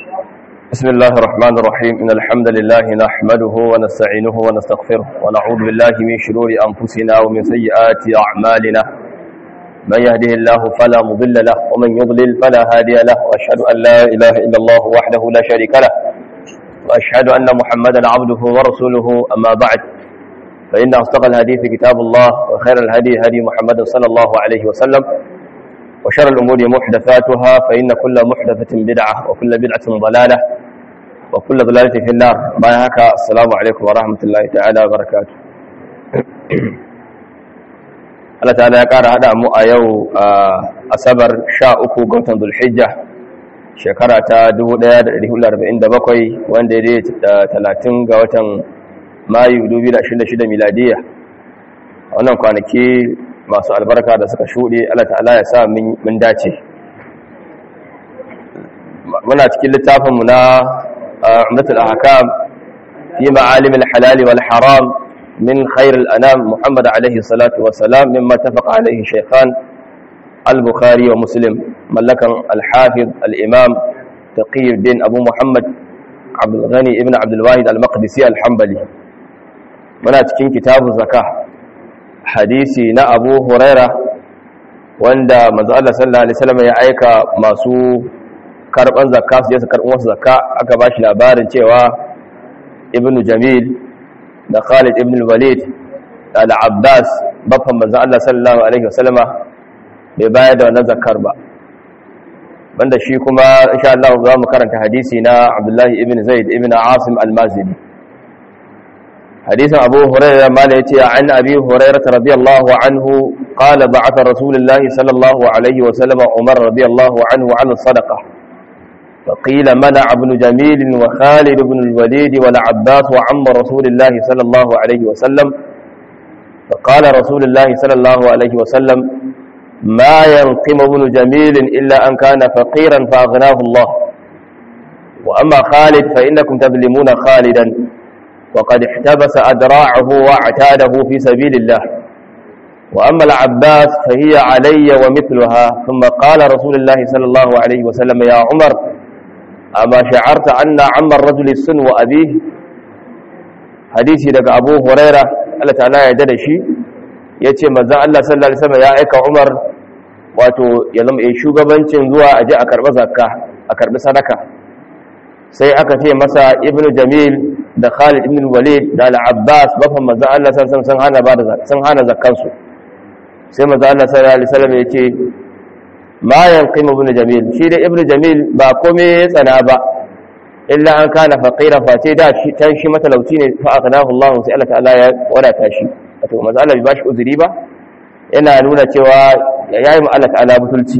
بسم الله الرحمن الرحيم إن الحمد لله نحمده ونستعينه ونستغفره ونعوذ بالله من شرور أنفسنا ومن سيئات أعمالنا من يهده الله فلا مضل له ومن يضلل فلا هادي له وأشهد أن لا إله إلا الله وحده لا شريك له وأشهد أن محمدا عبده ورسوله أما بعد فإن أصدق الحديث كتاب الله وخير الهدي هدي محمد صلى الله عليه وسلم وشر الأمور محدثاتها فإن كل محدثة بدعة وكل بدعة ضلالة وكل ضلالة في النار. بايعك السلام عليكم ورحمة الله تعالى وبركاته. Allah ta'ala ya ƙara haɗa mu a yau asabar 13 ga watan Dhul-Hijjah shekara ta 1447 wanda ya da 30 ga watan Mayu 2026 miladiya. A wannan kwanaki masu albarka da suka shuɗe Allah ta'ala ya sa mun dace. Muna cikin littafinmu na Umdatul Ahkam fi ma'alim al-halal wal haram min khair al-anam Muhammad alayhi salatu wa salam mimma tafaqa alayhi shaykhan al-Bukhari wa Muslim mallakan al-Hafiz al-Imam Taqiyuddin Abu Muhammad Abdul Ghani ibn Abdul Wahid al-Maqdisi al-Hanbali. Muna cikin kitabu zakah hadisi na Abu Huraira wanda manzo Allah sallallahu alaihi wasallam ya aika masu karban zakka su je su karban wasu zakka aka bashi labarin cewa Ibn Jamil da Khalid ibn al-Walid da Al-Abbas baffan manzo Allah sallallahu alaihi wasallama bai bayar da wannan zakkar ba. Banda shi kuma insha Allah za mu karanta hadisi na Abdullah ibn Zaid ibn Asim al-Mazini. حديث أبو هريرة ما ليتي عن أبي هريرة رضي الله عنه قال بعث رسول الله صلى الله عليه وسلم عمر رضي الله عنه عن الصدقة فقيل منع ابن جميل وخالد بن الوليد والعباس وعم رسول الله صلى الله عليه وسلم فقال رسول الله صلى الله عليه وسلم ما ينقم ابن جميل إلا أن كان فقيرا فأغناه الله وأما خالد فإنكم تظلمون خالدا وقد احتبس أدراعه واعتاده في سبيل الله وأما العباس فهي علي ومثلها ثم قال رسول الله صلى الله عليه وسلم يا عمر أما شعرت أن عم الرجل السن وأبيه حديثي لك أبو هريرة الله تعالى يدد شيء yace manzon Allah sallallahu alaihi wasallam ya aika Umar wato ya zama shugabancin zuwa aje a karba zakka a karbi sadaka sai aka ce masa Ibn Jamil da Khalid ibn Walid da Al-Abbas bafan manzon Allah sun hana zakkan su sai manzon Allah sallallahu alaihi wasallam yace ma yanqimu ibn Jamil shi da Ibn Jamil ba komai ya tsana ba illa an kana faqira fa sai da shi tan shi matalauci ne fa aqnahu Allah sai Allah ta'ala ya wadata shi wato manzon Allah bai bashi uzuri ba yana nuna cewa yayi mu Allah ta'ala butulci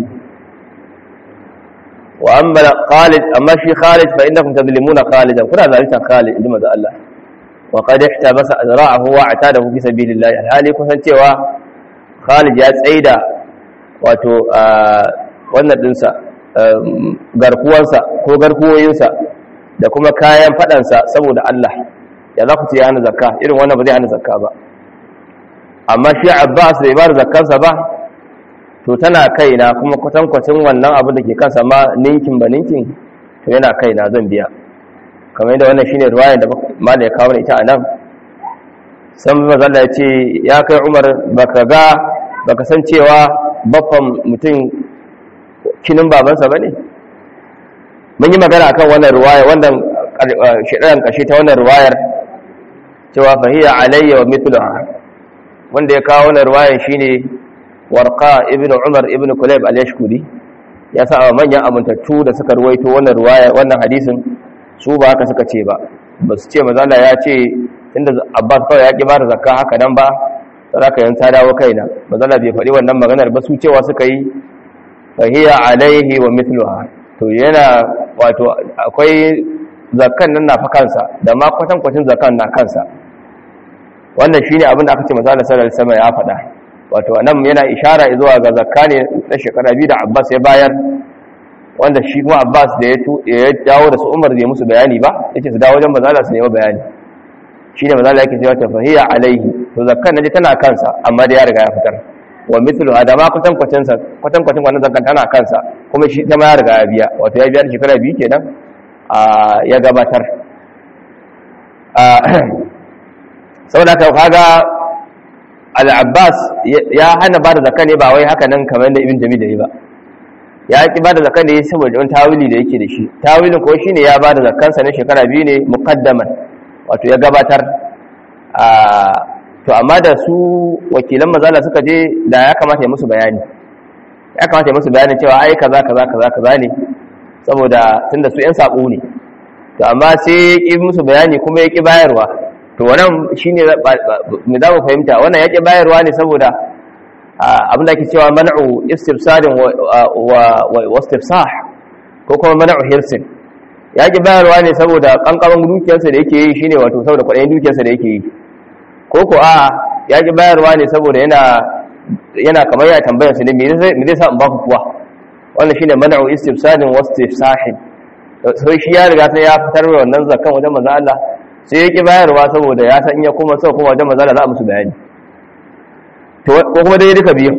وأما خالد أما شي خالد فإنكم تظلمون خالدا كنا ذلك خالد عندما ذا الله وقد احتبس أذراعه واعتاده في سبيل الله هالي كنت cewa Khalid ya tsaida wato wannan dinsa garkuwansa ko garkuwoyinsa da kuma kayan fadansa saboda Allah ya za ku ce ya hana zakka irin wannan ba zai hana zakka ba amma shi Abbas bai bar zakkansa ba to tana kaina kuma kwatankwacin wannan abu da ke kansa ma ninkin ba ninkin to yana kaina zan biya kamar yadda wannan shine riwayar da malai ya kawo ita anan san manzo Allah ya ce ya kai Umar baka san cewa baffan mutum kinin babansa bane mun yi magana akan wannan riwaya wannan shirin kashe ta wannan riwayar cewa fahiya alayya wa mithluha wanda ya kawo wannan riwayar shine warqa ibn umar ibn kulayb al-yashkuri ya sa manyan amintattu da suka ruwaito wannan riwaya wannan hadisin su ba haka suka ce ba su ce manzo Allah ya ce inda Abbas kawai ya ki ba da zakka haka nan ba saraka yan ta dawo kaina manzo Allah bai faɗi wannan maganar ba su cewa suka yi fahiya alaihi wa mithluha to yana wato akwai zakkan nan na fa kansa da ma kwatankwacin zakkan na kansa wannan shine abin da aka ce manzo Allah sallallahu alaihi wasallam ya faɗa wato nan yana ishara zuwa ga zakka ne na shekara biyu da Abbas ya bayar wanda shi kuma Abbas da ya dawo da su Umar bai musu bayani ba yace su dawo wajen manzo Allah su nemi bayani shine manzo Allah yake cewa tafahiya alaihi to zakkan naje tana kansa amma da ya riga ya fitar wa mithlu adama kwatankwacin wannan zakkan tana kansa kuma shi ta ma ya riga ya biya wato ya biya shekara biyu kenan ya gabatar. Saboda haka kaga al-Abbas ya hana ba da zakka ne ba wai haka nan kamar da Ibn Jamil da yi ba, ya ki ba da zakka ne saboda wani tawili da yake da shi. Tawilin ko shine ya ba da zakkansa na shekara 2 ne muqaddaman, wato ya gabatar. To amma da su wakilan mazala suka je da ya kamata ya musu bayani, cewa ai kaza ne, saboda tunda su 'yan sako ne. To amma sai ya ƙi musu bayani kuma ya ƙi bayarwa. To wannan shine mu za mu fahimta, wannan ya ƙi bayarwa ne saboda abin da ake cewa man'u istifsadin wa istifsah, ko kuma man'u hirsin. Ya ƙi bayarwa ne saboda kankaman dukiyarsa da yake yi, shine wato saboda kwaɗayin dukiyarsa da yake yi, ko ya ƙi bayarwa ne saboda yana kamar ya tambayar su ne me zai sa in ba ku kuwa. Wannan shine man'u istifsadin wa istifsahin. Sai shi ya riga sai ya fitar da wannan zakkan wajen manzo Allah, sai ya ki bayarwa saboda ya san in ya koma sai kuma wajen manzo Allah za a musu bayani. To ko kuma dai duka biyu,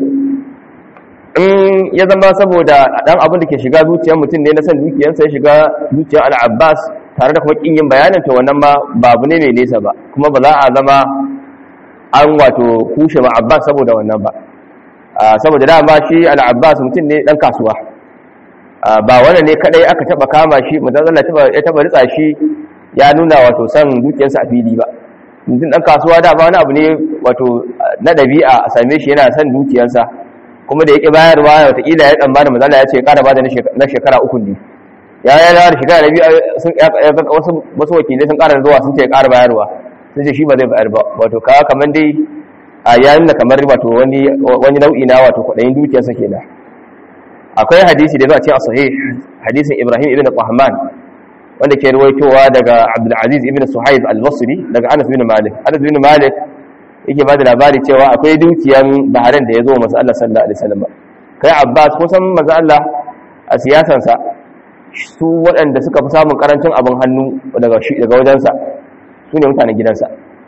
in ya zama saboda dan abin da ke shiga zuciyar mutum ne na san dukiyarsa ya shiga zuciyar al-Abbas tare da kuma kin yin bayanin, to wannan ma babu ne mai nesa ba, kuma ba za a zama an wato kushe ma Abbas saboda wannan ba. Saboda dama shi al-Abbas mutum ne dan kasuwa, ba wannan ne kadai aka taba kama shi manzon Allah ya taba ritsa shi ya nuna wato san dukiyarsa a fili ba. Mutum dan kasuwa da ba wani abu ne wato na dabi'a a same shi yana san dukiyarsa, kuma da yake bayarwa wata kila ya dan bada manzon Allah ya ce ƙara bada na shekara 3 ne, ya da shekara da biyu sun wasu wakilai sun ƙara zuwa sun ce ya ƙara bayarwa, sun ce shi ba zai bayar ba. Wato kamar dai ya nuna kamar wato wani nau'i na wato kwaɗayin dukiyarsa kenan. Akwai hadisi da zuwa cikin sahih, hadisin Ibrahim ibn Qahman wanda ke ruwaitowa daga Abdul Aziz ibn Suhaib al-Basri daga Anas bin Malik. Anas bin Malik yake ba da labari cewa akwai dukiyan Bahrain da ya zo masa Allah sallallahu alaihi wasallam. Kai Abbas kusan manzo Allah a siyasansa su waɗanda suka fi samun karancin abin hannu daga wajensa su ne mutanen gidansa,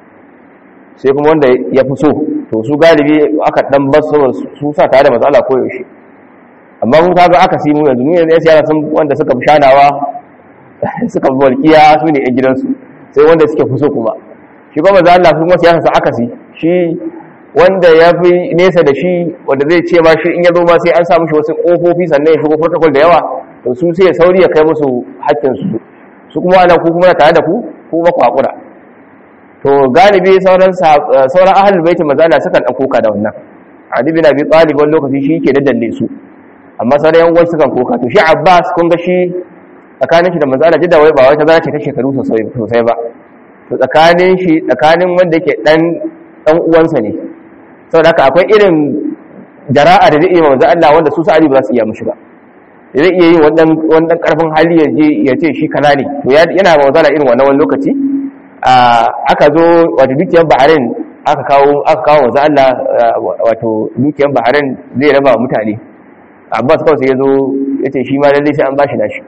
sai kuma wanda ya fi so, to su galibi aka dan basu su sa tare da manzo Allah koyaushe. Amma mun kaga aka si mu yanzu ya siyasa sun wanda suka fi shanawa suka fi walkiya su ne yan gidansu, sai wanda suke fi so kuma shi kuma manzo Allah kuma siyasa sa aka si shi wanda ya fi nesa da shi, wanda zai ce ma shi in ya zo ma sai an sa mishi wasu kofofi sannan ya shigo protocol da yawa, to su sai ya sauri ya kai musu hakkin su kuma ana ku kuma tare da ku kuma ku hakura. To galibi sauran ahlul bait manzo Allah sukan dan koka da wannan. Ali bin Abi Talib wani lokaci shi yake daddalle su, amma sauran yan uwan sukan koka. To shi Abbas kun ga shi tsakanin shi da manzo Allah jidda wai ba wai ta zara ce ta shekaru sosai ba, to tsakanin wanda yake dan uwansa ne, saboda haka akwai irin jara'a da zai iya manzo Allah wanda su sa'ali ba za su iya mushi ba. Zai iya yin wannan karfin hali ya ce shi kana ne, to yana manzo Allah irin wannan wani lokaci. Aka zo wato dukiyar Bahrain aka kawo manzo Allah wato dukiyar Bahrain zai raba mutane. Abbas kawai sai ya zo ya ce shi ma lallai sai an bashi nashi.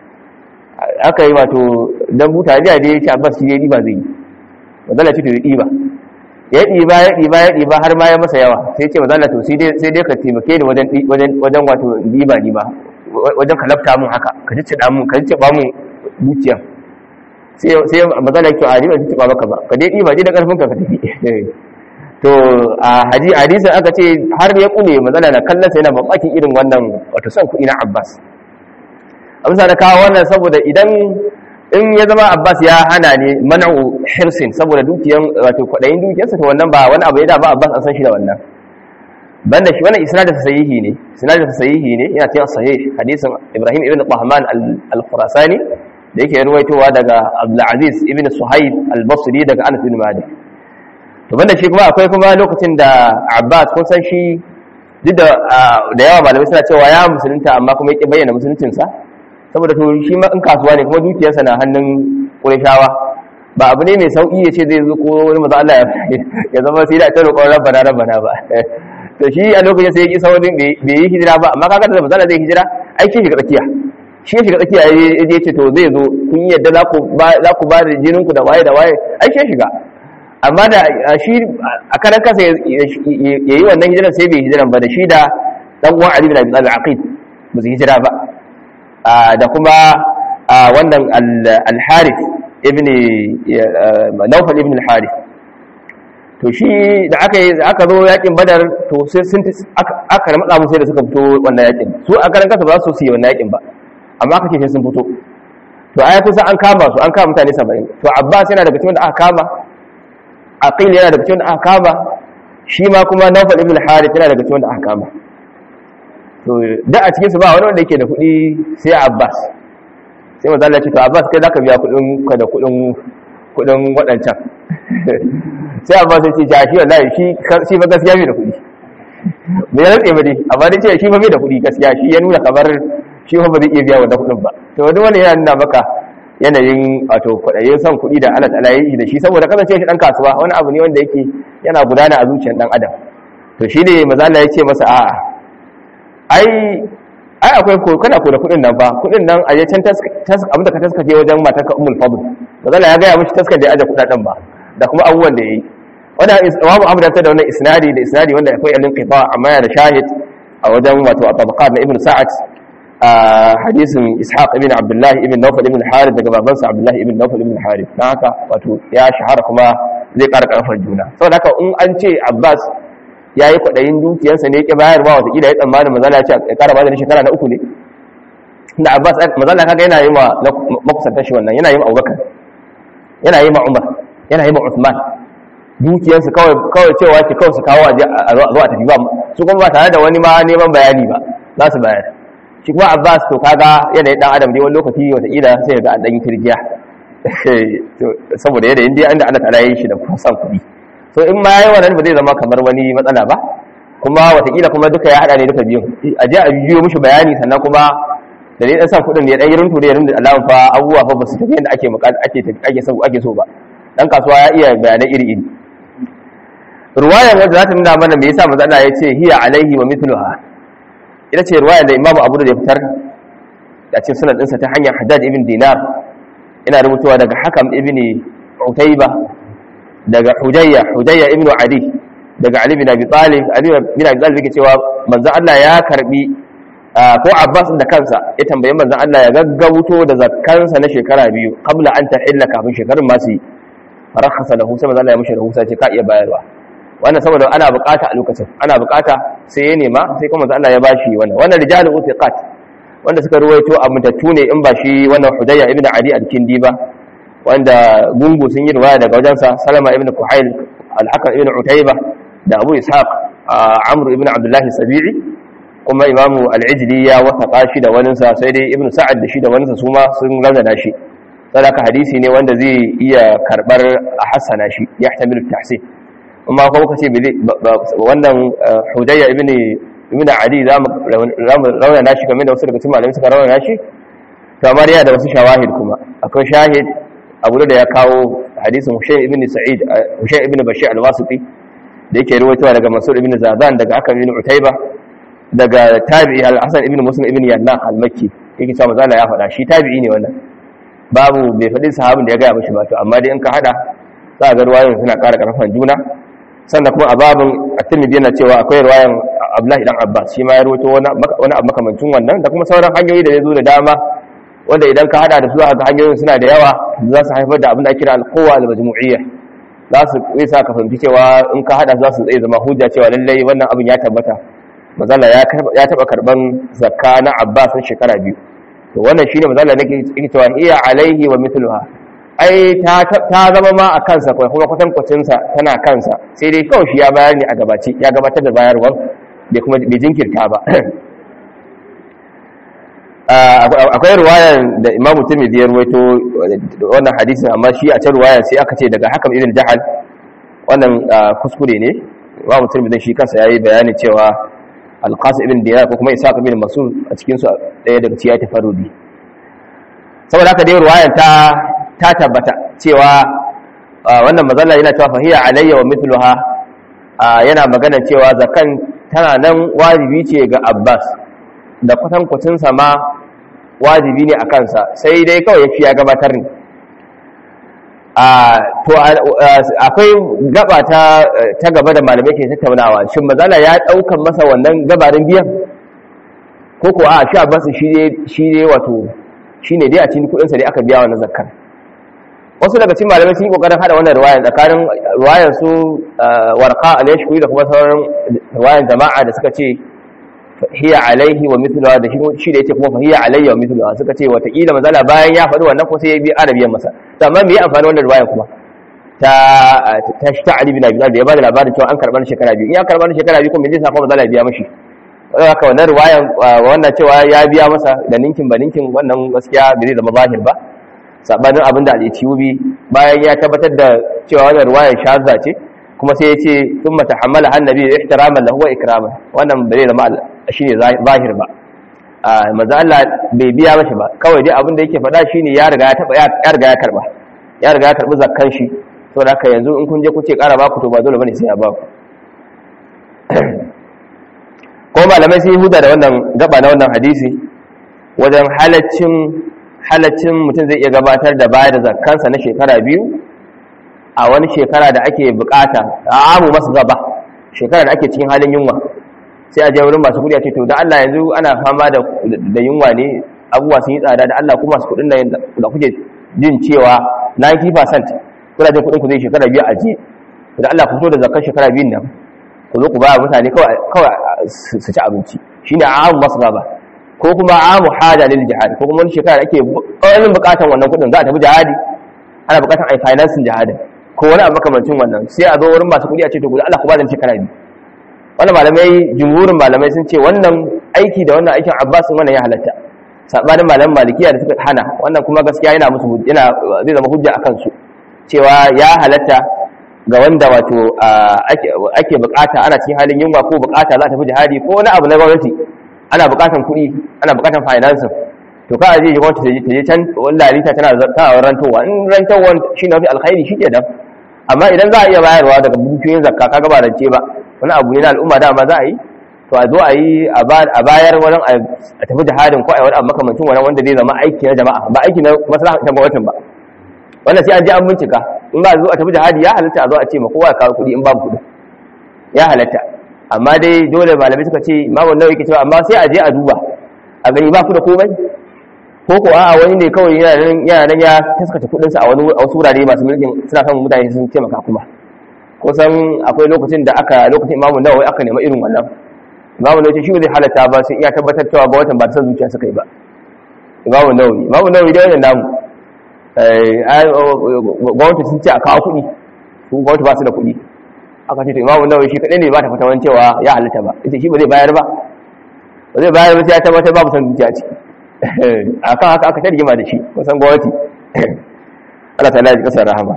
Aka yi wato dan buta jiya da ya ce Abbas shi ya ɗiba zai yi, manzo Allah ce to ya ɗiba har ma ya masa yawa, sai ce manzo Allah to sai dai ka taimake ni wajen wato ɗiba wajen ka lafta mun haka, ka ji ba mun dukiyar. sai manzo Allah ya ce a riba ji ba maka ba, ka dai ɗiba ji da ƙarfin ka tafi. To a hadisin aka ce har ya kune manzo Allah na kallon sa yana mamakin irin wannan wato son kuɗi na Abbas. Amsa da kawo wannan saboda idan in ya zama Abbas ya hana ne man'u hirsin saboda dukiyan wato kwadayin dukiyarsa, to wannan ba wani abu ya da ba Abbas an san shi da wannan. Banda shi wannan isnadin sahihi ne yana cikin sahih hadisin Ibrahim ibn Qahman al-Khurasani da yake ruwaitowa daga Abdul Aziz ibn Suhaib al-Basri daga Anas bin Malik. To banda shi kuma akwai kuma lokacin da Abbas kun san shi duk da yawa malamai suna cewa ya musulunta amma kuma yake bayyana musuluncinsa saboda to shi ma in kasuwa ne kuma dukiyarsa na hannun Qurayshawa, ba abu ne mai sauki ya ce zai zo ko wani maza Allah ya zama sai da ta roƙon rabbana ba. To shi a lokacin sai ya ki saurin bai yi hijira ba, amma kaga da maza Allah zai hijira ai shi shiga tsakiya ya je ce to zai zo kun yadda za ku ba da jininku da waye ai shi shiga. Amma da shi a karan kasa ya yi wannan hijiran sai bai hijiran ba, da shi da dan uwan Ali bin Abi Talib Aqid ba su hijira ba. Da kuma wannan al-Harith ibn Nawfal ibn al-Harith. To shi da aka zo yakin Badar to sai aka matsa musu da suka fito wannan yakin, su a karan kasa ba su yi wannan yakin ba, amma aka ce sai sun fito. To aya kusa an kama mutane 70. To Abbas yana daga cikin da aka kama, Aqil yana daga cikin da aka kama, shi ma kuma Nawfal ibn al-Harith yana daga cikin da aka kama. To da a cikin su ba wani wanda yake da kuɗi sai Abbas. Sai manzo Allah ya ce to Abbas kai zaka biya kuɗin ka da kuɗin waɗancan. Sai Abbas ya ce shi wallahi shi ba gaskiya bai da kuɗi. Bai rantse ba dai, amma dai ce shi ba bai da kuɗi gaskiya, shi ya nuna kamar shi ba zai iya biya wannan kuɗin ba. To duk wanda yana nuna maka yanayin wato kwaɗayin son kuɗi da Allah ta'ala yi da shi, saboda kasance shi ɗan kasuwa wani abu ne wanda yake yana gudana a zuciyar ɗan adam. To shi ne maza Allah ya ce masa a'a ai akwai kana ko da kuɗin nan ba, kuɗin nan a can abinda ka taskace wajen matarka Ummul Fadl, maza Allah ya gaya mishi taskar da ya aje kuɗaɗen ba da kuma abubuwan da ya yi. Wannan Imamu Ahmad da wannan isnadi wanda akwai al-inqita amma yana da shahid a wajen wato at-tabaqat na Ibn Sa'ad, hadisin Ishaq ibn Abdullah ibn Nawfal ibn Harith daga babansa Abdullah ibn Nawfal ibn Harith. Dan haka wato ya shahara kuma zai ƙara ƙarfar juna. Saboda haka in an ce Abbas yayi kwadayin dukiyarsa ne yake bayarwa, wata kila ya tsammani manzala ya ce ya ƙara bada shekara na 3 ne. Da Abbas manzala kaga yana yi ma makusantar shi wannan, yana yi ma Abubakar, yana yi ma Umar, yana yi ma Uthman. Dukiyarsa kawai cewa ke kawai su kawo a zuwa tafi ba su kuma ba tare da wani ma neman bayani ba za su bayar. Shi kuma Abbas to kaga yanayin dan adam dai wani lokaci wataƙila sai ga an dan yi kirgiya saboda yanayin dai inda Allah ta'ala yi shi da kusan kuɗi. So in ma yayi wannan ba zai zama kamar wani matsala ba, kuma wataƙila kuma duka ya hada ne duka biyun, a je a biyo mishi bayani sannan kuma da dai dan san kuɗin ya dan yi runtu da ya runtu Allah fa abubuwa fa ba su tafi yadda ake so ba. Dan kasuwa ya iya bayanai iri-iri. Ruwayar wanda za ta nuna mana me yasa manzo Allah ya ce hiya alaihi wa mithluha, ita ce ruwayar da Imam Abu Dawud ya fitar da cikin sunan ɗinsa ta hanyar Haddad ibn Dinar, ina rubutuwa daga Hakam ibn Utayba, daga Hudayya ibn Adi, daga Ali bin Abi Talib. Ali bin Abi Talib yake cewa manzo Allah ya karbi ko Abbas da kansa ya tambaye manzo Allah ya gaggauto da zakkansa na shekara 2 qabla an tahilla, kafin shekarun masu rakhasa lahu, sai manzo Allah ya mushi rahusa ce ka iya bayarwa. Wannan saboda ana bukata a lokacin, ana bukata sai ya nema, sai kuma Allah ya bashi wannan rijalu uthiqat wanda suka ruwaito amintattu ne in ba shi wannan Hudayya ibn Adi al-Kindi ba, wanda gungu sun yi riwaya daga wajensa, Salama ibn Kuhail, al-Hakam ibn Utayba da Abu Ishaq Amr ibn Abdullah Sabi'i, kuma Imamu al-Ijli ya wasaqa shi da waninsa, sai dai Ibn Sa'ad da shi da waninsa su ma sun raunana shi. Sadaka hadisi ne wanda zai iya karbar a hassana shi, yahtamilu tahsin. Amma kuma kace wannan Hudayya ibn Adi za mu raunana shi kamar da wasu daga cikin malamai suka raunana shi, to amma yana da wasu shawahid kuma. Akwai shahid Abu da ya kawo hadisin Husayn ibn Bashir al-Wasiti da yake ruwaitowa daga Mansur ibn Zaban, daga Hakam ibn Utayba, daga tabi'i al-Hasan ibn Muslim ibn Yannah al-Makki, yake cewa manzo Allah ya faɗa, shi tabi'i ne wannan. Babu bai faɗi sahabin da ya gaya mishi ba, to amma dai in ka hada za ga ruwayoyin suna ƙara ƙarfan juna. Sannan kuma a babin at-Tirmidhi yana cewa akwai ruwayan Abdullahi dan Abbas, shi ma ya rawaito wani abu makamancin wannan, da kuma sauran hanyoyi da ya zo da dama wanda idan ka hada da su ga hanyoyin suna da yawa, za su haifar da abin da ake kira al-quwwa al-majmu'iyya. Za su isa ka fahimci cewa in ka hada za su zai zama hujja cewa lallai wannan abin ya tabbata. Manzala ya taba karban zakka na Abbas shekara 2. To wannan shine manzala nake cewa iya alaihi wa mithluha, ai ta zama ma a kansa kai, kuma kwatankwacin sa tana kansa, sai dai kawai shi ya bayar ne a gabaci, ya gabatar da bayarwar bai jinkirta ba. Akwai ruwayan da Imam Tirmidhi ya ruwaito wannan hadisin, amma shi a can ruwayan sai aka ce daga Hakam ibn Jahal. Wannan kuskure ne. Imam Tirmidhi shi kansa yayi bayani cewa Al-Qasim ibn Dinar ko kuma Ishaq ibn Mas'ud a cikin su daya daga cikin tafarrudi. Saboda haka dai ruwayan ta tabbata cewa wannan mazalla yana cewa fahiya alayya wa mithluha, yana magana cewa zakan tana nan wajibi ce ga Abbas, da kwatankwacin sa ma wajibi ne a kansa, sai dai kawai yafi ya gabatar ne. To akwai gaba ta gaba da malamai ke tattaunawa, shin mazalla ya daukan masa wannan gabarin biyan ko ko a shi Abbas shi ne wato shine dai a cikin kudin sa dai aka biya wannan zakkar. Wasu daga cikin malamai sun yi kokarin hada wannan riwaya tsakanin riwayar su Warqa al-Yashkuri da kuma sauran riwayar jama'a da suka ce hiya alaihi wa mithluha, da shi da yace kuma fa hiya alayya wa mithluha, suka ce wata kila manzala bayan ya faɗi wannan ko sai ya bi arabiyan masa. To amma me ya amfani wannan riwaya kuma ta Ali bin Abi Talib da ya bada labarin cewa an karɓar shekara biyu, in ya karɓar shekara biyu kuma me zai sa kuma manzala ya biya mishi? Haka wannan riwayan wannan cewa ya biya masa da ninkin ba ninkin, wannan gaskiya bai zama zahir ba, sabanin abinda al-Ethiopi bayan ya tabbatar da cewa wannan riwayar shazza ce kuma sai ya ce thumma tahammala annabi ihtiraman lahu wa ikraman, wannan bai zama shine zahir ba. Manzo Allah bai biya mashi ba, kawai dai abinda yake faɗa shine ya riga ya karbi zakkan shi, saboda haka yanzu in kun je ku ce ƙara baku to ba dole bane sai ya baku. Ko malamai sun yi huda da wannan gaba na wannan hadisi wajen halaccin mutum zai iya gabatar da bayar da zakkansa na shekara biyu a wani shekara da ake bukata, a amu masu gaba, shekara da ake cikin halin yunwa, sai a je wurin masu kudi a ce to da Allah yanzu ana fama da yunwa ne, abubuwa sun yi tsada, da Allah kuma masu kudin da kuke jin cewa 90% kuna jin kudin ku zai shekara biyu a je, da Allah ku so da zakkan shekara biyun nan ku zo ku ba mutane kawai su ci abinci, shine amu masu gaba. Ko kuma amu hada lil jihad, ko kuma wani shekara ake ƙarin bukatan wannan kudin za a tafi jihadi, ana bukatan ai financing jihadin ko wani abu makamancin wannan, sai a zo wurin masu kudi a ce to ku Allah ku ba da shekara biyu. Wannan malamai, jumhurin malamai sun ce wannan aiki da wannan aikin Abbas wannan ya halatta, sabanin malaman Malikiya da suka hana wannan, kuma gaskiya zai zama hujja akan su cewa ya halatta ga wanda wato ake bukata, ana cikin halin yunwa ko bukata za ta fi jihadi ko wani abu na gwamnati, ana bukatan kuɗi, ana bukatan financing, to ka aje gwamnati ta je can wanda lalita tana rantowa, in rantowa shi na fi alkhairi shi ke da. Amma idan za a iya bayarwa daga bukiyoyin zakka kaga ba rance ba, wani abu ne na al'umma dama za a yi, to a zo a yi a bayar wani a tafi jihadin ko a yi wani abu makamancin wani wanda zai zama aiki na jama'a ba aiki na maslaha ta gwamnatin ba. Wannan sai an je an bincika, in ba a zo a tafi jihadi ya halatta a zo a ce ma kowa ya kawo kuɗi in babu kuɗi ya halatta. Amma dai dole malamai suka ce Imam Nawawi yake cewa amma sai a je a duba a gani ba ku da komai, ko ko a'a wani ne kawai yana nan ya taskace kudin sa a wasu wurare masu mulkin suna son mutane sun taimaka kuma. Kusan akwai lokacin Imam Nawawi aka nema irin wannan. Imam Nawawi shi zai halatta ba sai iya tabbatar cewa ba watan ba ta san zuciya suka yi ba. Imam Nawawi dai wannan namu gwamnati sun ce a kawo kuɗi, su gwamnati ba su da kuɗi, aka ce to Imam Nawawi shi kadai ne ba ta fatawan cewa ya halatta ba, ita shi ba zai bayar ba sai ya tabbatar babu san zuciya ciki. Akan haka aka ta rigima da shi, kusan gwamnati Allah ta laji kasar rahama.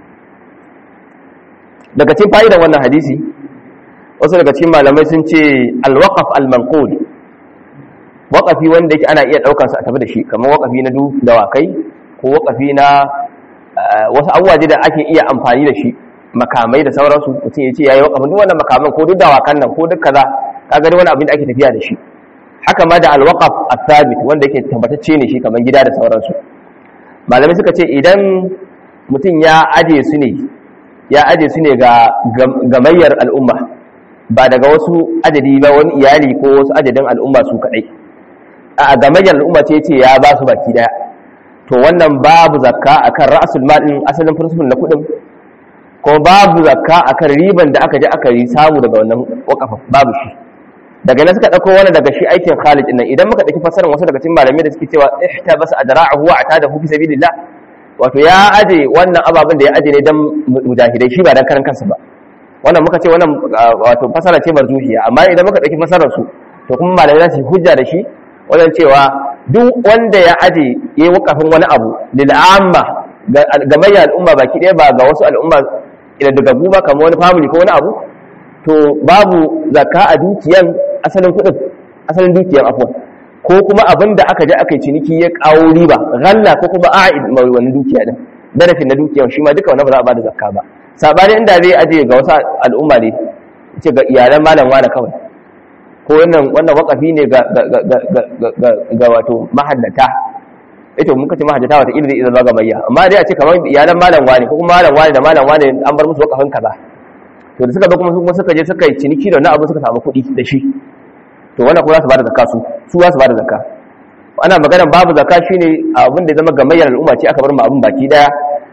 Daga cikin fa'idan wannan hadisi, wasu daga cikin malamai sun ce al-waqf al-manqul, waqafi wanda yake ana iya daukar sa a tafi da shi, kamar waqafi na dawakai ko waqafi na wasu abubuwa da ake iya amfani da shi, makamai da sauransu, mutum ya ce yayi waqafin duk wannan makaman ko duk dawakan nan ko duk kaza, kaga wani abin da ake tafiya da shi. Haka ma da al-waqf al-thabit wanda yake tabbatacce ne shi, kamar gida da sauransu. Malamai suka ce idan mutum ya aje su ne ga gamayyar al'umma, ba daga wasu adadi ba, wani iyali ko wasu adadin al'umma su kadai, a gamayyar al'umma ce ya ba su baki daya, to wannan babu zakka akan ra'sul mal din, asalin principle na kudin, ko babu zakka akan riban da aka je aka yi samu daga wannan waqafin, babu shi. Daga nan suka dauko wannan daga shi aikin Khalid din nan, idan muka dauki fasaran wasu daga cikin malamai da suke cewa ihtabasa adra'ahu wa atadahu fi sabilillah, wato ya aje wannan ababen da ya aje ne dan mujahidai, shi ba dan karan kansa ba. Wannan muka ce wannan wato fasara ce marjuhiya, amma idan muka dauki fasarar su to kuma malamai za su hujja da shi wajen cewa duk wanda ya aje yayi wakafin wani abu lil amma ga mai al'umma baki ɗaya, ba ga wasu al'umma ila daga ba kamar wani family ko wani abu, to babu zakka a dukiyan asalin kudin, asalin dukiyan afwan, ko kuma abin da aka je aka yi ciniki ya kawo riba ghalla, ko kuma a'id mai wannan dukiya din, darafin na dukiyan shi ma duka wannan ba za a bada zakka ba. Sabani inda zai aje ga wasu al'umma ne, ce ga iyalan malam wani kawai, ko wannan wakafi ne ga wato mahallata, ito muka ce mahallata wata ilmi idan zaga bayya, amma dai a ce kamar iyalan malam wani ko kuma malam wani da malam wani an bar musu wakafin kaza, to da suka ga kuma suka je suka yi ciniki da wannan abu suka samu kuɗi da shi, to wannan ko za su bada zakka, su za su bada zakka. ana magana babu zakka shine abin da zama gamayyar al'umma ce aka bar mu abin baki daya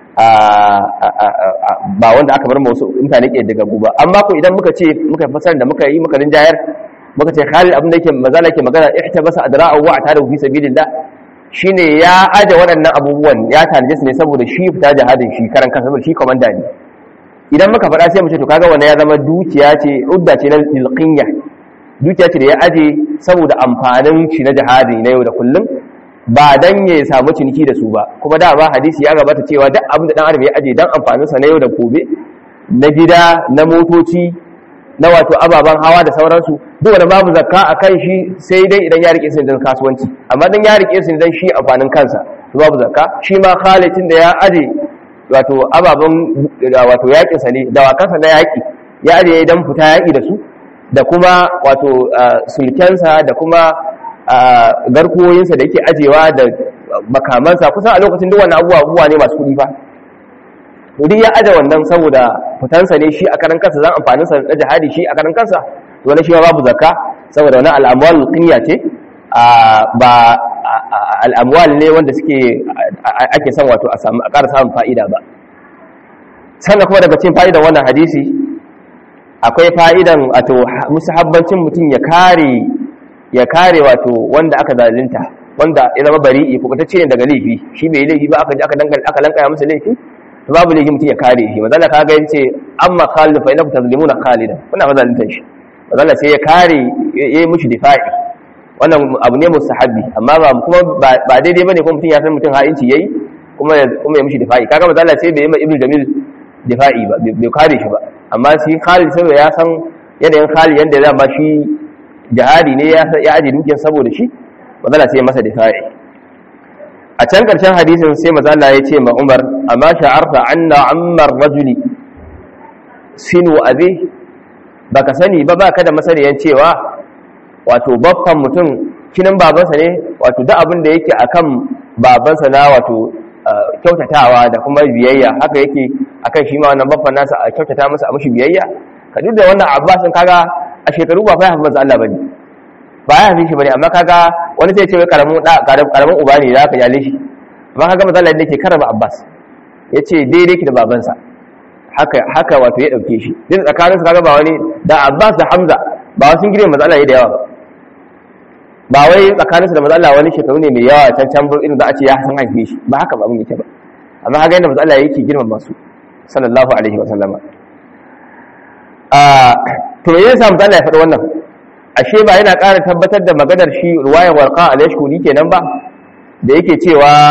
ba wanda aka bar mu wasu mutane ke daga guba. Amma ko idan muka ce muka fasara da muka yi muka rinjayar muka ce Khalid abin da yake mazala ke magana ihtabasa adra'u wa atada fi sabilillah shine ya aje waɗannan abubuwan ya tanaje su ne saboda shi fita jihadin shi karan kansa saboda shi komanda ne. Idan muka faɗa sai mu ce to kaga wannan ya zama dukiya ce udda ce na ilqinya, dukiya ce da ya aje saboda amfanin shi na jihadi na yau da kullum ba dan ya samu ciniki da su ba. Kuma da ba hadisi ya gabata cewa duk abin da dan adam ya aje dan amfanin sa na yau da gobe na gida na motoci na wato ababen hawa da sauransu duk wanda babu zakka a kan shi sai dai idan ya rike su dan kasuwanci, amma dan ya rike su dan shi amfanin kansa babu zakka. Shi ma Khalidin da ya aje wato ababen wato yakin sa ne dawakansa na yaki ya aje dan fita yaki da su da kuma wato sulkensa da kuma garkuwoyinsa da yake ajewa da makamansa kusan a lokacin duk wannan abubuwa ne masu kuɗi fa. Duk ya aje wannan saboda fitansa ne shi a karan kansa zan amfanin sa na jihadi shi a karan kansa wannan shi babu zakka saboda wannan al'amwal qiniya ce ba al'amwal ne wanda suke ake son wato a ƙara samun fa'ida ba. Sannan kuma daga cikin fa'idan wannan hadisi akwai fa'idan wato musahabbancin mutum ya kare wato wanda aka zalunta, wanda ya zama bari'i ko ta cire daga laifi, shi bai laifi ba aka lankaya masa laifi to babu laifi mutum ya kare shi. Mazalla kaga yace amma Khalid fa innakum tazlimuna Khalidan, kuna mazaluntan shi. Mazalla sai ya kare yayi mushi difa'i, wannan abu ne mustahabi amma ba kuma ba daidai bane ko mutum ya san mutum ha'inci yayi kuma ya mushi difa'i. Kaga mazalla sai bai yi ma Ibn Jamil difa'i ba, bai kare shi ba. Amma shi Khalid sai ya san yanayin Khalid yanda ya ba shi jihadi ne ya aje dukiyar saboda shi, mazalla sai ya masa difa'i. A can ƙarshen hadisin sai mazalla ya ce ma Umar amma sha'arta anna ammar rajuli sinu abi, baka sani ba baka da masaniyan cewa wato baffan mutum kinin babansa ne, wato duk abin da yake akan babansa na wato kyautatawa da kuma biyayya haka yake akan shi ma wannan baffan nasa a kyautata masa a mushi biyayya. Ka duk da wannan Abbasin kaga a shekaru ba fa ya hafi Allah bane, ba ya hafi shi bane, amma kaga wani sai ce wai karamin uba ne za ka yale shi. Amma kaga matsala da yake karama Abbas yace daidai ki da babansa, haka wato ya dauke shi. Din tsakanin su kaga ba wani da Abbas da Hamza ba sun girme matsala da yawa ba wai tsakanin su da matsala wani shekaru ne mai yawa can irin za a ce ya san haife shi, ba haka ba abin yake ba. Amma kaga yadda matsala yake girma masu sallallahu alaihi wa sallama. To me yasa matsala ya faɗi wannan? Ashe ba yana ƙara tabbatar da maganar shi ruwayar Warqa al-Yashkuri kenan ba da yake cewa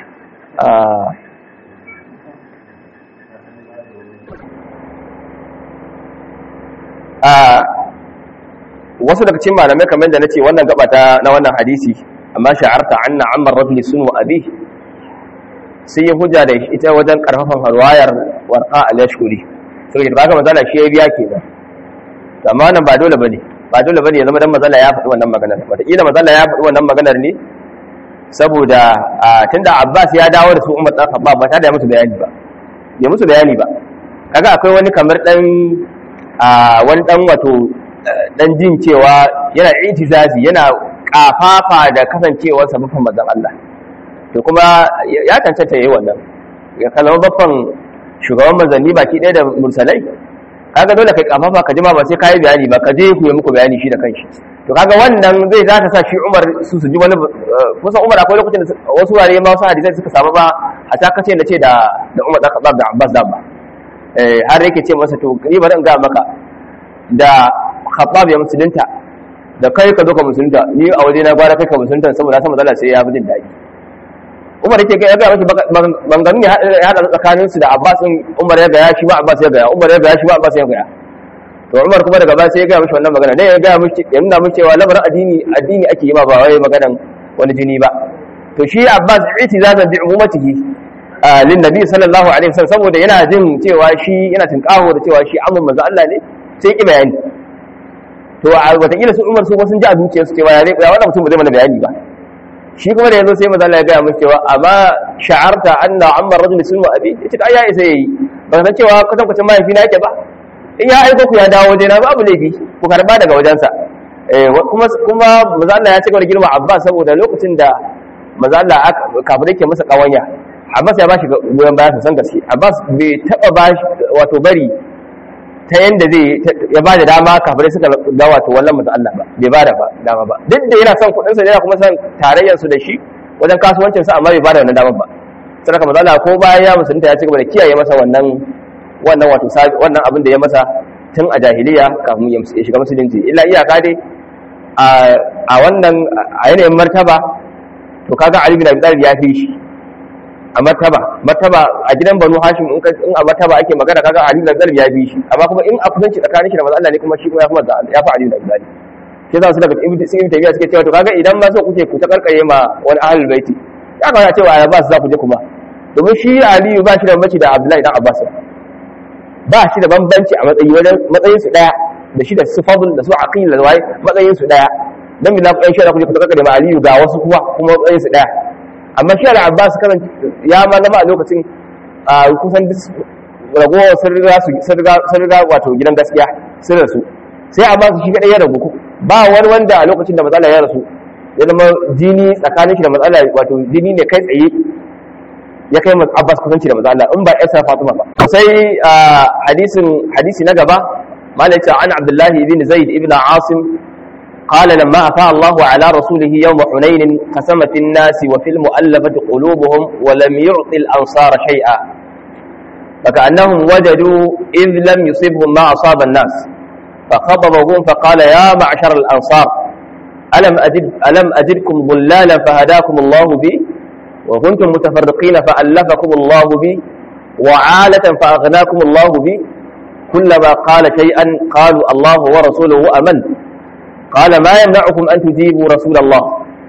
wasu daga cikin malamai kamar da nace wannan gaba na wannan hadisi amma sha'arta anna ammar rajuli sunu abi sai ya hujja da ita wajen karfafan ruwayar Warqa al-Yashkuri sai da kaga mazala shi ya biya kenan. Amma nan ba dole bane ya zama dan mazala ya faɗi wannan maganar. Wataƙila mazala ya faɗi wannan maganar ne saboda tunda Abbas ya dawo da su Umar dan Khattab ba ta da musu bayani ba, ya musu bayani ba. Kaga akwai wani kamar wani dan wato dan jin cewa yana itizazi, yana kafafa da kasancewar sa baffan manzon Allah. To kuma ya tantance yayi wannan. Ya kalama baffan shugaban manzanni baki ɗaya da mursalai. Kaga dole kai kafafa ka jima ba sai kai bayani ba, ka je ku yi muku bayani shi da kanshi. To kaga wannan zai za ta sa shi Umar su ji wani kusan Umar akwai lokacin da wasu wurare ma wasu hadisai suka samu ba a ta kace da ce da Umar da Khattab da Abbas da ba har yake ce masa to ni bari in ga maka da Khattab ya musulunta da kai ka zo ka musulunta, ni a waje na gwara kai ka musulunta saboda sama Allah sai ya bi jin daɗi. Umar yake ga masa bangaren ya hada tsakanin su da Abbas din, Umar ya ga ya shi ba Abbas ya ga ya, Umar ya ga ya shi ba Abbas ya ga ya. To Umar kuma daga baya sai ya ga mishi wannan magana, dai ya ga mishi ya nuna mishi cewa lamarin addini ake yi ba wai maganan wani jini ba. To shi Abbas itizazan bi umumatihi lin nabi sallallahu alaihi wasallam saboda yana jin cewa shi yana tinkaho da cewa shi amman manzo Allah ne sai ki bayani. To wataƙila su Umar su ba sun ji a zuciyarsu cewa ya wannan mutum ba zai mana bayani ba. Shi kuma da yanzu sai manzo Allah ya gaya miki cewa amma sha'arta anna amma rajul sunu abi, yace ai ya isa yayi, ba san cewa kusan mahaifi na yake ba, in ya aiko ku ya dawo waje na babu laifi ku karba daga wajensa. kuma manzo Allah ya cigaba da girma Abbas saboda lokacin da manzo Allah kafirai ke masa kawanya Abbas ya bashi goyon baya sosan gaske Abbas bai taba bashi wato bari ta yanda zai ya bada dama kafirai suka ga wato wallan manzo Allah ba bai bada ba dama ba duk da yana son kudin sa yana kuma son tarayyar su da shi wajen kasuwancin sa amma bai bada wannan dama ba sai manzo Allah ko bayan ya musulunta ya cigaba da kiyaye masa wannan wato wannan abin da ya masa tun a jahiliya kafin ya shiga musulunci illa iyaka dai a wannan a yanayin martaba to kaga Ali bin Abi Talib ya fi shi a martaba a gidan Banu Hashim in a martaba ake magana kaga Ali bin Abi Talib ya fi shi amma kuma in a kusanci tsakanin shi da manzo Allah ne kuma shi kuma ya fi Ali bin Abi Talib sai za su daga Ibn Taymiyyah suke cewa to kaga idan ma so kuke ku ta karkare ma wani ahlul baiti ya kawo cewa Abbas za ku je kuma domin shi Ali ba shi da bambanci da Abdullahi dan Abbas ba shi da bambanci a matsayin su daya da shi da su Fadl da su Aqil da wai matsayin su daya dan billah ku shi da ku je ku ta karkare ma Ali ga wasu kuma matsayin su daya amma shi da Abbas kan ya ma zama a lokacin kusan ragowar sun riga wato gidan gaskiya sun rasu sai Abbas shi kadai ya ragu ba wani wanda a lokacin da matsala ya rasu ya zama jini tsakanin shi da matsala wato jini ne kai tsaye ya kai Abbas kusanci da matsala in ba Isa Fatima ba sai hadisi na gaba malai ta an Abdullah ibn Zaid ibn Asim قال لما أفاء الله على رسوله يوم حنين قسمت الناس وفي المؤلفة قلوبهم ولم يعط الأنصار شيئا فكأنهم وجدوا إذ لم يصبهم ما أصاب الناس فخطبهم فقال يا معشر الأنصار ألم أجدكم ضلالا فهداكم الله بي وكنتم متفرقين فألفكم الله بي وعالة فأغناكم الله بي كلما قال شيئا قالوا الله ورسوله أمن قال ما يمنعكم أن تجيبوا رسول الله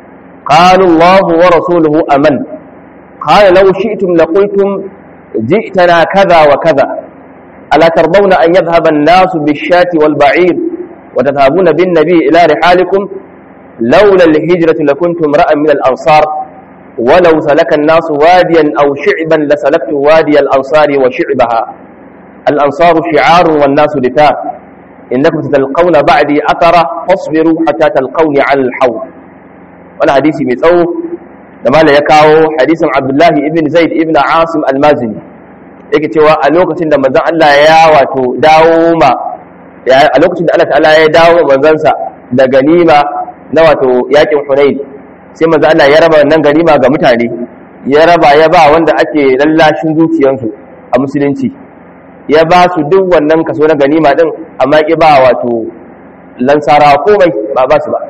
قالوا الله ورسوله أمن قال لو شئتم لقلتم جئتنا كذا وكذا ألا ترضون أن يذهب الناس بالشاة والبعير وتذهبون بالنبي إلى رحالكم لولا الهجرة لكنت امرأ من الأنصار ولو سلك الناس واديا أو شعبا لسلكت وادي الأنصار وشعبها الأنصار شعار والناس لتاء إنكم تتلقون بعدي أثرة فاصبروا حتى تلقوني على الحوض ولا حديثي متسو لما لا يكاو حديث عبد الله ابن زيد ابن عاصم المازني yake cewa a lokacin da manzon Allah ya wato dawo ma a lokacin da Allah ta'ala ya dawo manzansa da ganima na wato yakin Hunain sai manzon Allah ya raba wannan ganima ga mutane ya raba ya ba wanda ake lallashin zuciyansu a musulunci ya ba su duk wannan kaso na ganima din amma ki ba wato lansara komai ba su ba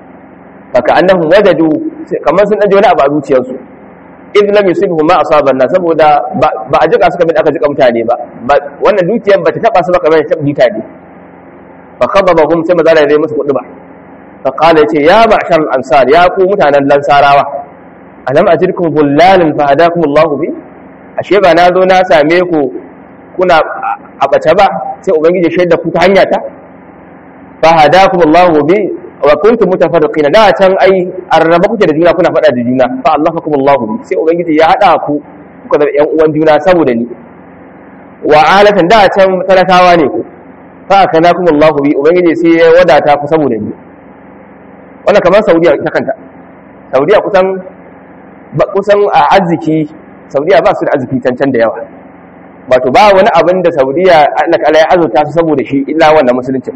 faka annahum wajadu kamar sun dan wani abu a zuciyarsu idh lam yusibhum ma asaba an saboda ba a jika suka bin aka jika mutane ba wannan dukiyar ba ta taba su ba kamar ta mutane fa khababahum sai mazala ya musu kudu ba fa qala yace ya ba'shar al-ansar ya ku mutanen lansarawa alam ajirkum bullalan fa hadakum Allah bi ashe ba na zo na same ku kuna a bace ba sai ubangiji shaida ku ta hanya ta fa hadakum Allah bi wa kuntum mutafarriqina da can ai arraba kuke da juna kuna fada da juna fa allafakum Allah bi sai ubangiji ya hada ku kuka da yan uwan juna saboda ni wa alatan da can talakawa ne ku fa akanakum Allah bi ubangiji sai ya wadata ku saboda ni wannan kamar Saudiya ta kanta Saudiya kusan a arziki Saudiya ba su da arziki cancan da yawa wato ba wani abin da Saudiya Allah ta'ala ya azurta su saboda shi illa wannan musulunci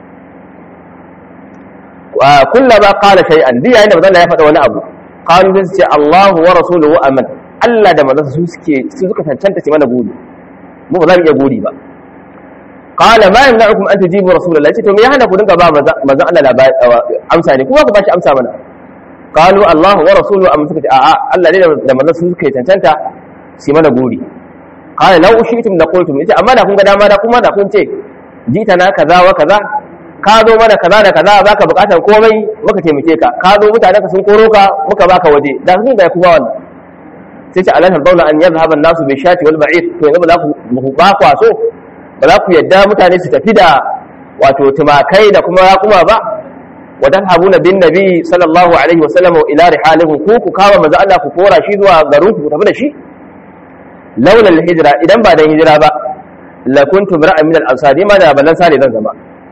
kullama qala shay'an duk yayin da manzon Allah ya faɗa wani abu qalu sai su ce Allahu wa rasuluhu aman Allah da manzon su suka cancanta su mana gode mu ba za mu iya gode ba qala ma yamna'ukum an tujibu rasulullahi sai to me ya hana ku dinga ba manzon Allah amsa ne kuma ku bashi amsa mana qalu Allahu wa rasuluhu aman suka ce a'a Allah ne da manzon su suka cancanta su mana gode qala law ushitum la qultum ita amma da kun ga dama da kuma da kun ce jitana kaza wa kaza ka zo mana kaza da kaza baka bukatar komai muka taimake ka ka zo mutane ka sun koro ka muka baka waje da sun ga kuma wannan sai ce alaka daula an yadhhab an-nasu bi shati wal ba'id to yanzu ba za ku ba ku so ba za ku yadda mutane su tafi da wato tumakai da kuma ba wa tadhhabuna bin nabi sallallahu alaihi wasallam ila rihalikum ku kama manzo Allah ku kora shi zuwa garin ku tafi da shi laula al-hijra idan ba dan hijira ba la kuntum ra'an min al-ansari ma da balan sare zan zama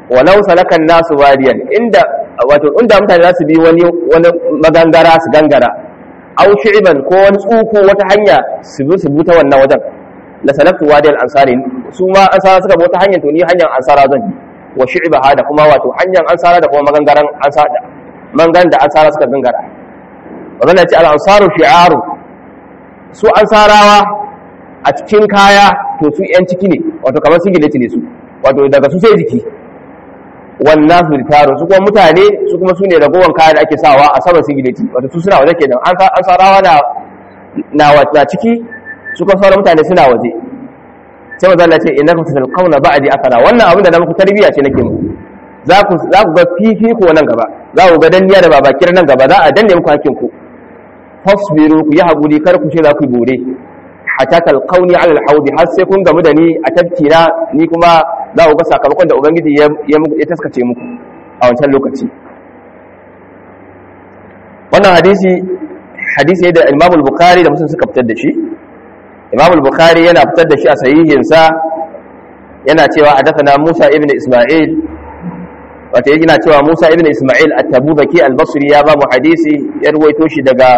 walau salakan nasu wadiyan inda mutane za su bi wani magangara su gangara aw shi'ban ko wani tsuko wata hanya su bi ta wannan wajen la salaktu wadiyal ansari su ma ansara suka bi wata hanya to ni hanyar ansara zan bi wa shi'baha da kuma wato hanyar ansara da kuma magangaran ansara da ansara suka gangara wannan ce al ansaru shi'aru su ansarawa a cikin kaya to su yan ciki ne wato kamar singileti ne su wato daga su sai jiki wannan su taro su kuma mutane su kuma su ne ragowar kaya da ake sawa a saman singileti wato su suna waje kenan ansarawa na ciki su kuma sauran mutane suna waje sai manzo Allah ce innakum satalqawna ba'di athara wannan abin da na muku tarbiya ce nake muku za ku ga fifiko nan gaba za ku ga danniya da babakir nan gaba za a danne muku hakkin ku fasbiru ku yi haƙuri kar ku ce za ku yi bore hatta talqauni ala alhawd har sai kun gamu da ni a tafkira ni kuma za ku ga sakamakon da ubangiji ya taskace muku a wancan lokaci wannan hadisi da Imam al-Bukhari da Muslim suka fitar da shi Imam al-Bukhari yana fitar da shi a sahihin sa yana cewa hadathana Musa ibn Isma'il wata yana cewa Musa ibn Isma'il at-Tabuzaki al-Basri ya ba mu hadisi ya ruwaito shi daga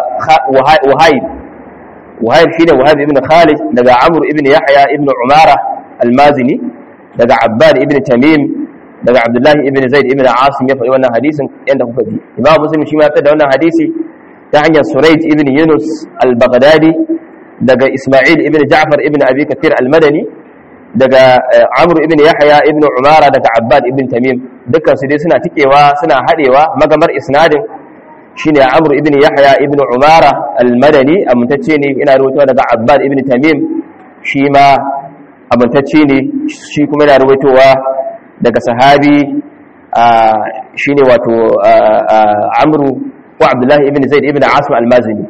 Wahayb shine Wahayb ibn Khalid daga Amr ibn Yahya ibn Umara al-Mazini daga Abbad ibn Tamim daga Abdullah ibn Zaid ibn Asim ya faɗi wannan hadisin yanda kuka bi Imam Muslim shi ma ya da wannan hadisi ta hanyar Surayj ibn Yunus al-Baghdadi daga Isma'il ibn Ja'far ibn Abi Kathir al-Madani daga Amr ibn Yahya ibn Umara daga Abbad ibn Tamim dukkan su dai suna tikewa suna hadewa magamar isnadin shine Amr ibn Yahya ibn Umara al-Madani amintacce ne ina rawaitowa daga Abbad ibn Tamim shi ma amintacce ne shi kuma yana rawaitowa daga sahabi shine wato Amr ko Abdullah ibn Zaid ibn Asim al-Mazini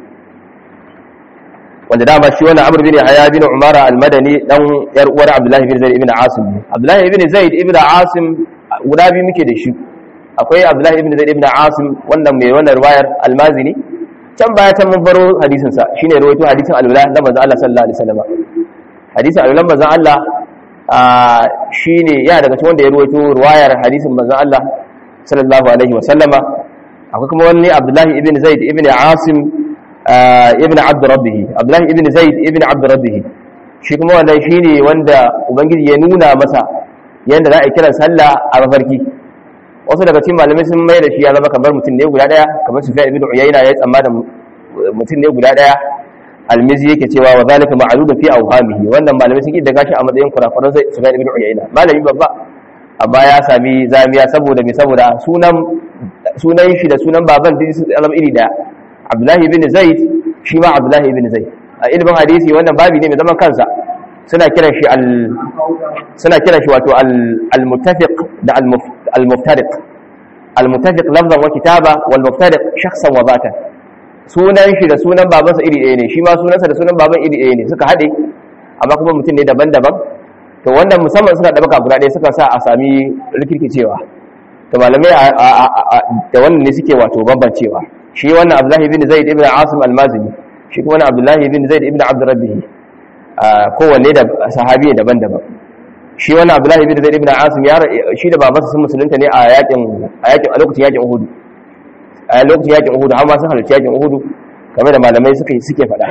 wanda dama shi wannan Amr bin Yahya bin Umara al-Madani dan yar uwar Abdullah bin Zaid ibn Asim Abdullah ibn Zaid ibn Asim guda biyu muke da shi akwai Abdullah ibn Zaid ibn Asim wannan mai wannan riwayar al-Mazini can baya can mun baro hadisin sa shine rawaito hadisin al-Wala da manzo Allah sallallahu alaihi wasallam hadisin al-Wala manzo Allah shine ya daga cikin wanda ya rawaito riwayar hadisin manzo Allah sallallahu alaihi wasallama akwai kuma wani Abdullah ibn Zaid ibn Asim ibn Abd Rabbih Abdullah ibn Zaid ibn Abd Rabbih shi kuma wannan shine wanda ubangiji ya nuna masa yanda za a kira sallah a mafarki wasu daga cikin malamai sun mai da shi ya zama kamar mutum ne guda daya kamar Sufyan ibn Uyayna ya tsamma da mutum ne guda daya Al-Mizzi yake cewa wa zalika ma'ludun fi awhamihi wannan malamai sun kidda gashi a matsayin kurakuran Sufyan ibn Uyayna malami babba amma ya sami zamiya saboda sunan shi da sunan baban da su zama iri daya Abdullahi ibn Zaid shi ma Abdullahi ibn Zaid a ilimin hadisi wannan babi ne mai zaman kansa suna kiran shi wato al-muttafiq da al-muftariq al-muttafiq lafzan wa kitaba wal muftariq shakhsan wa zatan sunan shi da sunan babansa iri ɗaya ne shi ma sunansa da sunan baban iri ɗaya ne suka haɗe amma kuma mutum ne daban-daban to wannan musamman suka ɗabaka guda ɗaya suka sa a sami rikirkicewa to malamai da wannan ne suke wato bambancewa shi wannan Abdullahi ibn Zaid ibn Asim al-Mazini shi kuma wannan Abdullahi ibn Zaid ibn Abd Rabbih kowanne da sahabi daban-daban shi wannan Abdullahi ibn Zaid ibn Asim shi da babansa sun musulunta ne a lokacin yakin Uhud har ma sun halarci yakin Uhud kamar da malamai suke faɗa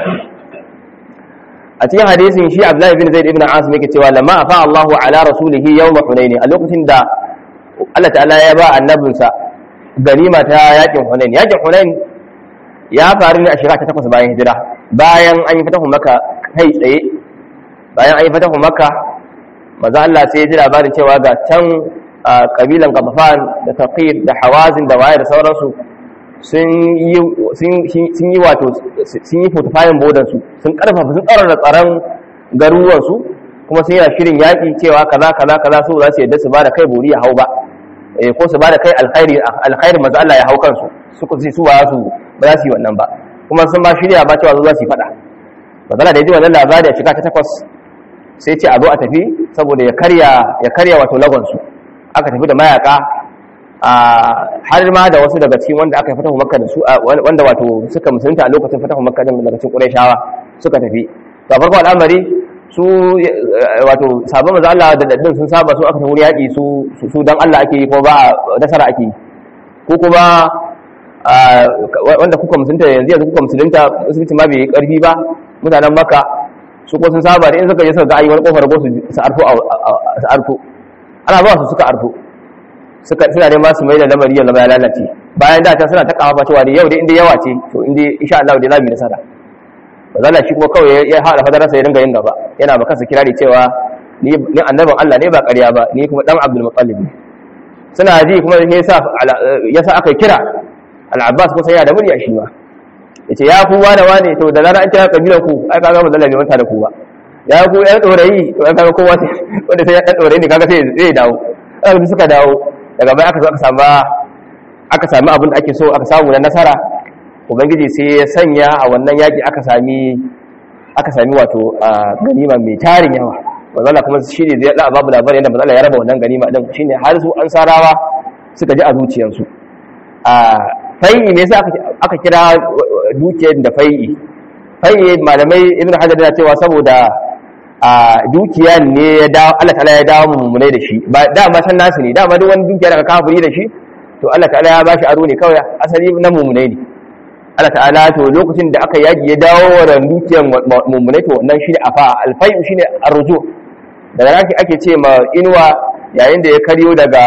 a cikin hadisin shi Abdullahi ibn Zaid ibn Asim yake cewa lamma afa Allahu ala rasulihi yawm Hunain a lokacin da Allah ta'ala ya ba annabinsa ganima ta yakin Hunain ya faru ne a shekara ta 8 bayan hijira bayan an yi fatahu Makka kai tsaye bayan an yi fatahu Makka manzo Allah sai ya ji labarin cewa ga can kabilan Qatafan da Taqif da Hawazin da waye da sauransu sun yi fortifying border su sun karfafa sun tsara da tsaron garuruwan su kuma sun yi shirin yaki cewa kaza su za su yadda su ba da kai bori ya hau ba ko su ba da kai alkhairi manzo Allah ya hau kansu su ba za su yi wannan ba kuma sun ba shirya ba cewa za su yi fada manzo Allah da ya ji wannan labari a shiga ta 8 sai ce a zo a tafi saboda ya karya wato lagonsu aka tafi da mayaka har ma da wasu daga cikin wanda aka yi fatahu Makka da su wanda wato suka musulunta a lokacin fatahu Makka din daga cikin Qurayshawa suka tafi to farko al'amari su wato sabon manzo Allah da daddin sun saba su aka tafi yaki su dan Allah ake yi ko ba nasara ake yi ko kuma wanda kuka musulunta yanzu kuka musulunta musulunci ma bai karfi ba mutanen Makka su ko sun saba da in suka je suka ga ayi wani kofar go su arfo ana ba su suka arfo suna da masu mai da lamari ya zama ya lalace bayan da ta suna ta kawo cewa da yau da inda yawa ce to inda insha Allah da zamu nasara bazalla shi kuma kawai ya hada fadarsa ya dinga yin gaba yana ba kansa kirari cewa ni annabin Allah ne ba ƙarya ba ni kuma dan Abdul Muttalib ne suna ji kuma yasa aka kira Al-Abbas ko sai ya da murya shi ma yace ya ku wane to da lara an kira kabilar ku ai kaga bazalla bai manta da ku ba ya ku ya dorayi to an kaga kowa wanda sai ya dan dorayi ne kaga sai zai dawo suka dawo daga bai aka sami abin da ake so aka samu na nasara ubangiji sai ya sanya a wannan yaki aka sami wato ganima mai tarin yawa manzala kuma shi ne zai babu labarin yadda manzala ya raba wannan ganima din shine har su ansarawa suka ji a zuciyarsu fai'i ne sai aka kira dukiyar da fai'i malamai ibnu hajar yana cewa saboda dukiya ne ya dawo Allah ta'ala ya dawo mummunai da shi ba dama san nasu ne dama duk wani dukiya daga kafiri da shi to Allah ta'ala ya bashi aro ne kawai asali na mummunai ne Allah ta'ala to lokacin da aka yaji ya dawo da dukiyar mummunai to wannan shine afa alfai'u shine arju daga nan ake ce ma inuwa yayin da ya karyo daga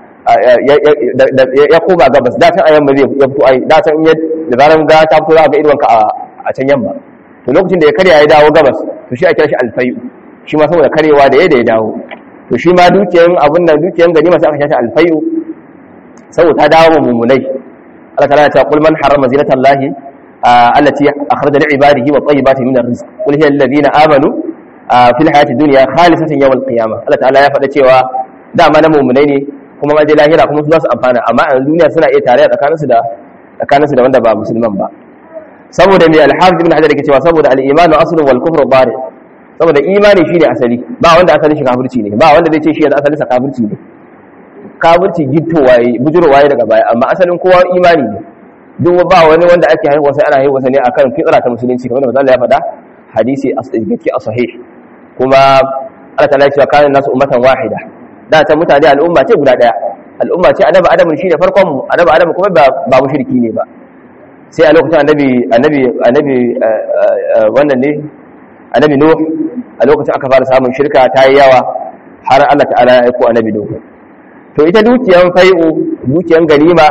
ya koma gabas da san ayyan zai ya fito ai da san da zaran ga ta fito za ga inuwanka a can yamma to lokacin da ya karya ya dawo gabas to shi a kira shi alfayu shi ma saboda karewa da ya dawo to shi ma dukiyan abin nan dukiyan ganima sai aka kira shi alfayu saboda ta dawo mummunai Allah ta'ala ya ce qul man harrama zinatallahi allati akhraja li ibadihi wa tayyibati min ar-rizq qul hiya alladhina amanu fil hayati dunya khalisatan yawm al-qiyamah Allah ta'ala ya faɗa cewa dama na mummunai ne kuma ma je lahira kuma su za su amfana amma a duniya suna iya tare tsakaninsu da wanda ba musulman ba saboda mai alhafiz ibn hajar yake cewa saboda al-imanu aslun wal kufru bari saboda imani shine asali ba wanda asalin shi kafirci ne ba wanda zai ce shi yanzu asalin sa kafirci ne kafirci gittowa yayi bujurowa yayi daga baya amma asalin kowa imani ne duk ba wani wanda ake haihuwa sai ana haihuwa ne akan fitra ta musulunci kamar da Allah ya faɗa hadisi as-sahih as-sahih kuma Allah ta'ala ya ce kana nasu ummatan wahida da ta mutane al'umma ce guda daya al'umma ce annabi adamu shine farkon mu annabi adamu kuma ba mushriki ne ba sai a lokacin annabi wannan ne annabi nuh a lokacin aka fara samun shirka ta yi yawa har Allah ta'ala ya aiko annabi nuh to ita dukiyan fai'u dukiyan ganima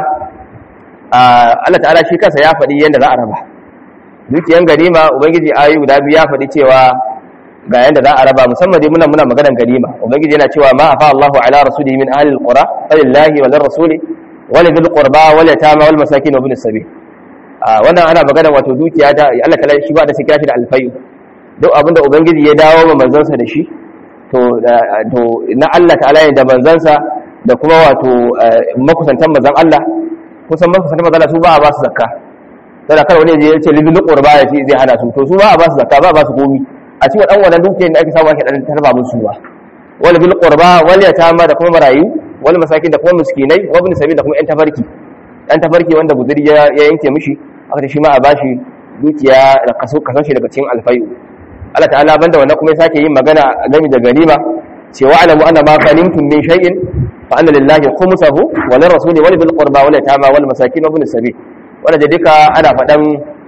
Allah ta'ala shi kansa ya faɗi yanda za a raba dukiyan ganima ubangiji ayi guda biyu ya faɗi cewa ga yanda za a raba musamman dai muna maganar ganima ubangiji yana cewa ma afa Allahu ala rasulihi min ahli alqura falillahi wa lirrasuli wa lidhil qurba wal yatama wal masakin wa ibn as-sabil wannan ana magana wato dukiya ta Allah ta'ala shi ba da sai kira shi da alfayu duk abinda ubangiji ya dawo ma manzansa da shi to na Allah ta'ala ne da manzansa da kuma wato makusantan manzan Allah kusan makusantan manzan Allah su ba a ba su zakka sai kar wani ya ce lidul qurba ya ce zai hana su to su ba a ba su zakka ba a ba su komi a cikin dan wannan dukiyar da ake samu ake dan tarba musu ba wal bil qurba wal yatama da kuma marayu wal masakin da kuma miskinai wa ibn sabil da kuma yan tafarki wanda guduri ya yanke mishi aka shi ma a bashi dukiya da kaso shi daga cikin alfayu Allah ta'ala banda wannan kuma ya sake yin magana game da ganima cewa alamu anna ma ghanimtum min shay'in fa anna lillahi khumsahu wa lirrasuli wal bil qurba wal yatama wal masakin wa ibn sabil wanda da duka ana fadan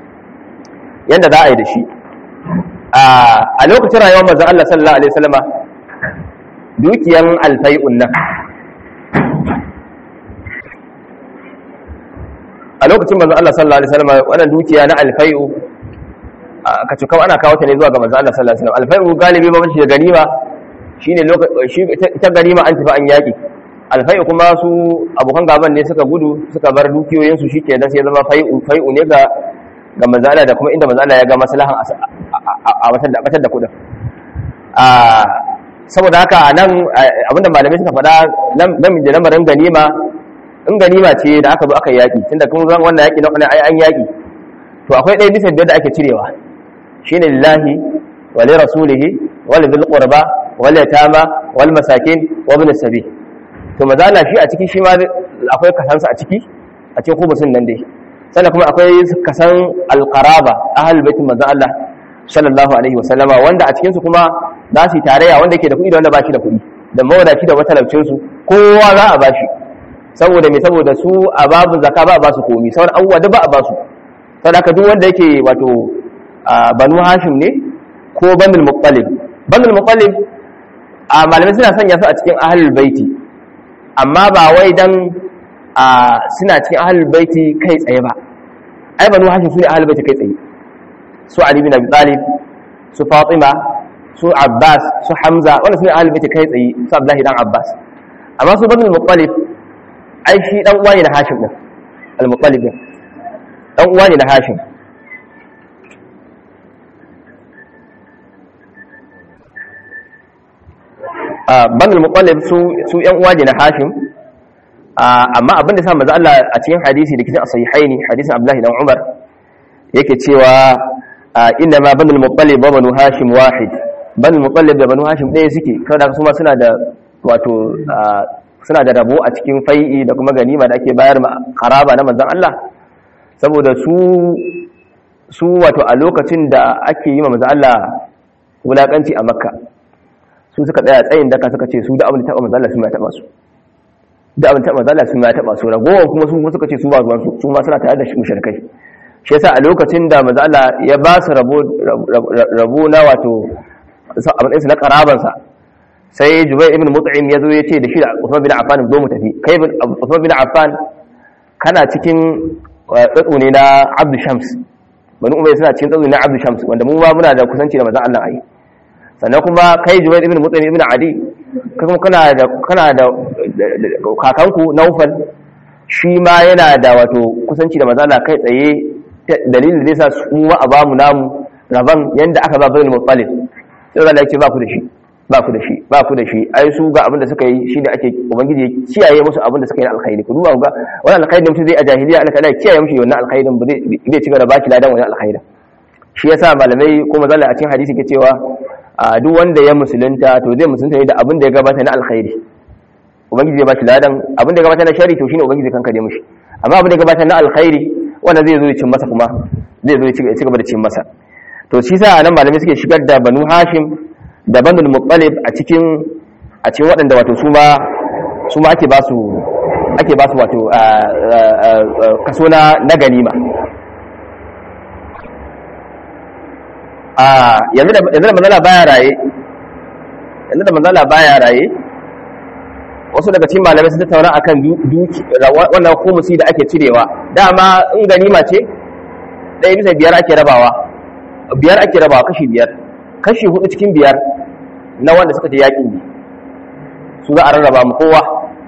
yanda za a yi da shi a lokacin rayuwar manzon Allah sallallahu alaihi wasallama dukiyan alfai'un nan a lokacin manzon Allah sallallahu alaihi wasallama wannan dukiya na alfai'u ka ce kawai ana kawo ta ne zuwa ga manzon Allah sallallahu alaihi wasallam alfai'u galibi ba shi da ganima shine lokacin ita ganima an tafi an yaki alfai'u kuma su abokan gaban ne suka gudu suka bar dukiyoyin su shikenan sai zama fai'u ne ga manzon Allah da kuma inda manzon Allah ya ga maslahan a batar da kudin saboda haka nan abinda malamai suka faɗa nan da lamarin ganima in ganima ce da aka zo aka yaki tunda kun zan wannan yaki na wannan an yaki to akwai ɗaya bisa da ake cirewa shine lillahi wa li rasulihi wa li dhil qurba wal yatama wal masakin wa ibn sabil to mazala shi a ciki shi ma akwai kasansa a ciki a cikin kubusun nan dai sannan kuma akwai kasan alqaraba ahlul bait manzo Allah sallallahu alaihi wasallama, wanda a cikin su kuma za su yi tarayya wanda yake da kuɗi da wanda ba shi da kuɗi, da mawadaci da matalaucin su kowa za a bashi. Saboda me? Saboda su a babu zakka ba a basu komai, sauran abubuwa duk ba a basu. Saboda haka duk wanda yake wato banu hashim ne ko banul muttalib. Banul muttalib a malamai suna sanya su a cikin ahlul baiti, amma ba wai dan suna cikin ahlul baiti kai tsaye ba. Ai banu hashim su ne ahlul baiti kai tsaye, su ali bin abi talib, su fatima, su abbas, su hamza, wannan su ne ahlul baiti kai tsaye, su abdullahi dan abbas. amma su banul muttalib ai shi dan uwa ne na hashim din, al-muttalib dan uwa ne na hashim. banul muttalib su yan uwa ne na hashim. amma abin da sa manzo Allah a cikin hadisi da kitab sahihaini, hadisin Abdullah ibn Umar, yake cewa inna ma banul muttalib wa banu hashim wahid. banul muttalib da banu hashim ɗaya suke, kada su ma suna da wato suna da rabo a cikin fai'i da kuma ganima da ake bayar ma qaraba na manzon Allah. saboda su wato a lokacin da ake yi ma manzon Allah wulakanci a Makka, su suka tsaya tsayin daka suka ce su da abin da taɓa manzon Allah su ma taɓa su, da abin taɓa manzon Allah su ma taɓa su. Ragowar kuma su suka ce su ba zuwan su ma suna tare da mushrikai. shi yasa a lokacin da manzon Allah ya ba su rabo na wato abin su na qarabansa, sai Jubair ibn Mut'im ya zo ya ce da shi da Uthman bin Affan zo mu tafi. Kai Uthman bin Affan kana cikin tsatso ne na Abdu Shams, bani Umayya suna cikin tsatso ne na Abdu Shams, wanda mu ma muna da kusanci da manzon Allah ai. Sannan kuma kai Jubair ibn Mut'im ibn Adi, kuma kana da kakanku Naufal, shi ma yana da wato kusanci da manzon Allah kai tsaye. Dalilin da yasa su ma a bamu namu raban yanda aka ba Banul Muttalib, sai Allah ya ce ba ku da shi ai su ga abin da suka yi shine ake ubangiji ya kiyaye musu abin da suka yi na alkhairi. ku duba ga wannan alkhairi da mutum zai a jahiliya Allah ta'ala ya kiyaye mushi wannan alkhairin, ba zai ci gaba da baki ladan wannan alkhairin. shi yasa malamai ko mazalla a cikin hadisi ke cewa duk wanda ya musulunta to zai musulunta ne da abin da ya gabata na alkhairi, ubangiji zai baki ladan. abin da ya gabata na shari to shine ubangiji kanka dai mushi, amma abin da ya gabata na alkhairi wanda zai zo ya cin masa, kuma zai zo ya ci gaba da cin masa. to shi sa nan malamai suke shigar da banu hashim da banul muttalib a cikin waɗanda wato su ma ake ba su wato kaso na ganima. yanzu da manzala baya raye, wasu daga cikin malamai sun tattauna akan wannan khumusi da ake cirewa. Dama in ganima ce 1/5 ake rabawa, kashi 5, kashi 4 cikin 5 na wanda suka je yakin ne su za a rarraba mu kowa.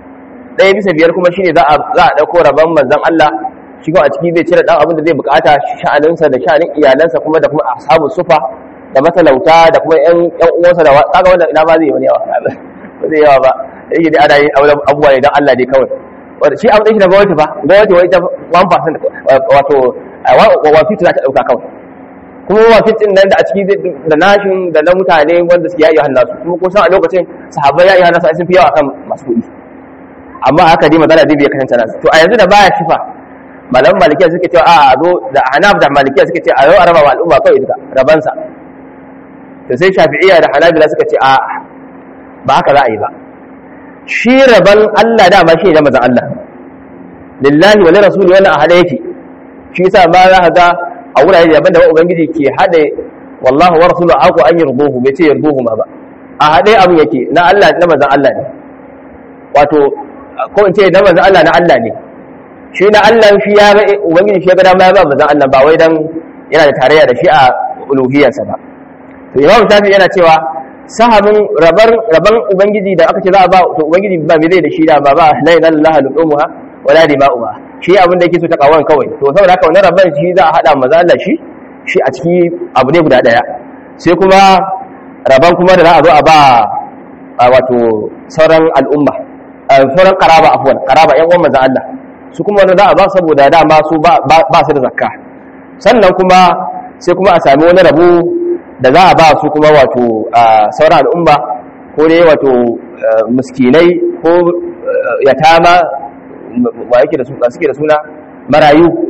1/5 kuma shine za a dauko rabon manzon Allah, shi kuma a ciki zai cire dan abin da zai bukata, sha'aninsa da sha'anin iyalansa, kuma da kuma ashabu sufa da matalauta da kuma yan uwansa da kaga wanda ina ba zai yi wani yawa ba zai yawa ba, yake dai ana yin abubuwa ne dan Allah dai kawai. wanda shi abin da shi da gwamnati ba, gwamnati wai ta 1% wato 150 za ta dauka kawai, kuma wafitin nan da a ciki da nashin da na mutane wanda suke yayi hannasu, kuma kusan a lokacin sahabbai yayi hannasu ai sun fi yawa kan masu kuɗi. amma haka dai magana dai bai kasance nasu. to a yanzu da baya shifa, malaman malikiya suke cewa a zo da hanaf da malikiya suke ce a yau a raba wa al'umma kawai duka rabansa. to sai shafi'iyya da hanabila suka ce a ba haka za a yi ba. shi raban Allah dama shi ne da manzon Allah, lillahi wa lirasuli wannan a hada yake. shi yasa ma za ka ga a wurare daban da ubangiji ke hade wallahu wa rasuluhu aqu an yarduhu, bai ce yarduhu ma ba, a hade abin yake na Allah na manzon Allah ne, wato ko in ce na manzon Allah na Allah ne. shi na Allah shi ya ga ubangiji shi ya ga dama ya ba manzon Allah, ba wai dan yana da tarayya da shi a uluhiyarsa ba. to Imam Shafi yana cewa sahabin raban ubangiji da aka ce za a ba, to ubangiji ba me zai da shi da ba la ilaha illallah al-umha wala dima'uha, shi abin da yake so ta kawan kawai. to saboda haka wannan rabban shi za a hada maza Allah shi a ciki abu ne guda daya. sai kuma raban kuma da za a zo a ba wato sauran al'umma, sauran qaraba yan uwan maza Allah, su kuma wanda za a ba saboda dama su ba su da zakka. sannan kuma sai kuma a sami wani rabo da za a ba su kuma wato sauran al'umma, ko dai wato miskinai ko yatama wa yake da su suke da suna marayu, ko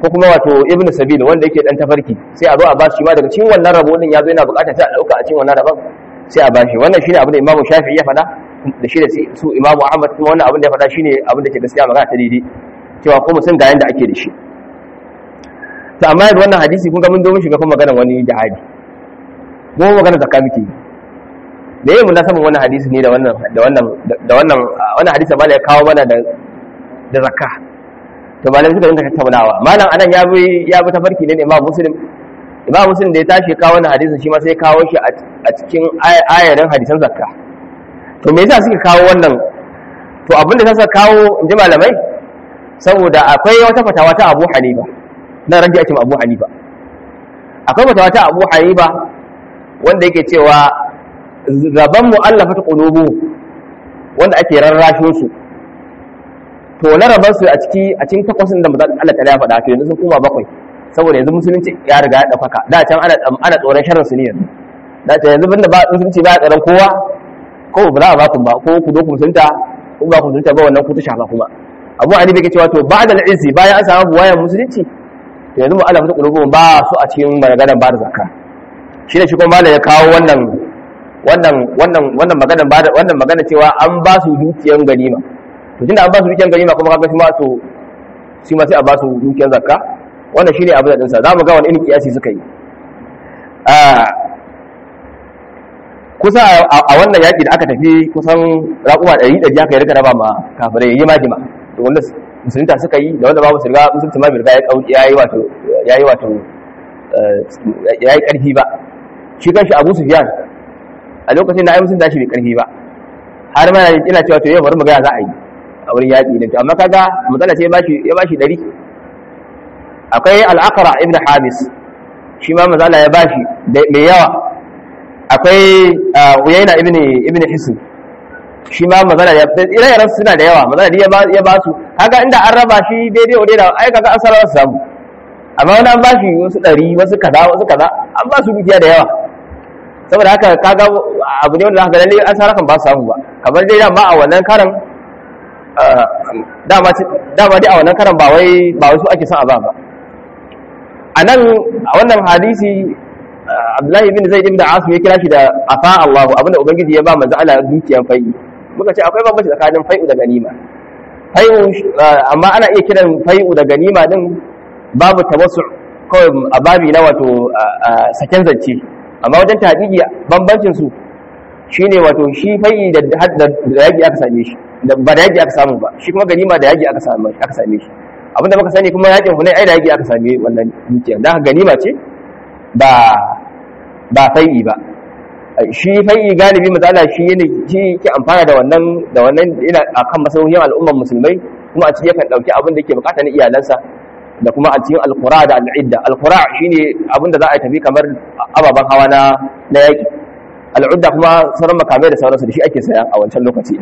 ko kuma wato ibnu sabil wanda yake dan tafarki sai a zo a ba shi ma daga cikin wannan rabo din yazo yana bukata sai a dauka a cikin wannan rabon sai a bashi. wannan shine abin da Imam Shafi'i ya faɗa da shi da su Imam Ahmad kuma wannan abin da ya faɗa shine abin da ke gaskiya magana ta daidai cewa ko musun ga yanda ake da shi. To amma yanzu wannan hadisi kun ga mun domin shiga kuma maganar wani jihadi mu maganar zakka muke da yayin munasaban wannan hadisi ne da wannan hadisi ba ya kawo mana da zakka. to malam suka dinga tattaunawa malam anan ya bi tafarki ne Imam Muslim da ya tashi kawo wannan hadisin shi ma sai kawo shi a cikin ayarin hadisan zakka. to me yasa suka kawo wannan? to abinda suka kawo inji malamai saboda akwai wata fatawa ta Abu Hanifa na ranji ake Abu Hanifa akwai fatawa ta Abu Hanifa wanda yake cewa zaban mu'allafat qulubu wanda ake rarrashin su to na rabar su a cikin takwasin da Allah ta ya faɗa to yanzu sun koma bakwai saboda yanzu musulunci ya riga ya dafaka da can ana tsoron sharrin su ne da ta yanzu banda ba musulunci ba tsoron kowa ko ba za a ba ku ba ko ku zo ku musulunta ko ba ku musulunta ba wannan ku ta shafa kuma Abu Ali yake cewa to ba'da al-izzi bayan an samu buwayan musulunci to yanzu mu'allafat qulubu ba su a cikin maganar ba da zakka. shi ne shi kuma malai ya kawo wannan magana cewa an ba su dukiyan ganima. to tunda an ba su dukiyan ganima kuma kaga shi ma sai a ba su dukiyan zakka. wannan shine abu da dinsa zamu ga wani irin kiyasi suka yi kusa a wannan yaki da aka tafi kusan raƙuma 100 aka yi rika raba ma kafirai yi majima to wanda musulunta suka yi da wanda babu su riga musulunta ma bai riga yayi karfi ba. shi kanshi Abu Sufyan a lokacin da ai musulunta shi bai karfi ba har ma ina cewa to yau bari mu ga za a yi a wurin yaki din amma kaga matsala sai ya bashi 100. akwai al-Aqra ibn Habis shi ma mazala ya bashi mai yawa. akwai Uyayna ibn Hisn shi ma mazala ya ire-iren suna da yawa mazala ya ba su kaga inda an raba shi daidai wa daidai ai kaga an sarar su samu amma wani an bashi wasu 100 wasu kaza an ba su dukiya da yawa saboda haka kaga abu ne wanda zaka lalle an sarar kan ba su samu ba kamar dai dama a wannan karan dama dai a wannan karan ba wai su ake son a ba a nan a wannan hadisi Abdullahi ibn Zaid ibn Asim ya kira shi da afa Allahu abinda ubangiji ya ba manzo Allah dukiyan fai'i. muka ce akwai bambanci tsakanin fai'u da ganima. Fai'u amma ana iya kiran fai'u da ganima din babu tawassu kawai a babi na wato saken zance. amma wajen taqiqi bambancin su shine wato shi fai'i da yaki aka same shi da ba da yaki aka samu ba shi kuma ganima da yaki aka same shi abinda muka sani kuma yakin Hunayn ai da yaki aka same wannan dukiya dan ganima ce ba fai'i ba. shi fai'i galibi matsala shi yake amfana da wannan ina akan masaruhin al'ummar musulmai kuma a cikin yakan dauki abin da yake bukata na iyalansa da kuma a cikin alqura da al'idda. Alqura shine abin da za a tafi kamar ababan hawa na yaki. Al'udda kuma sauran makamai da sauransu da shi ake saya a wancan lokaci.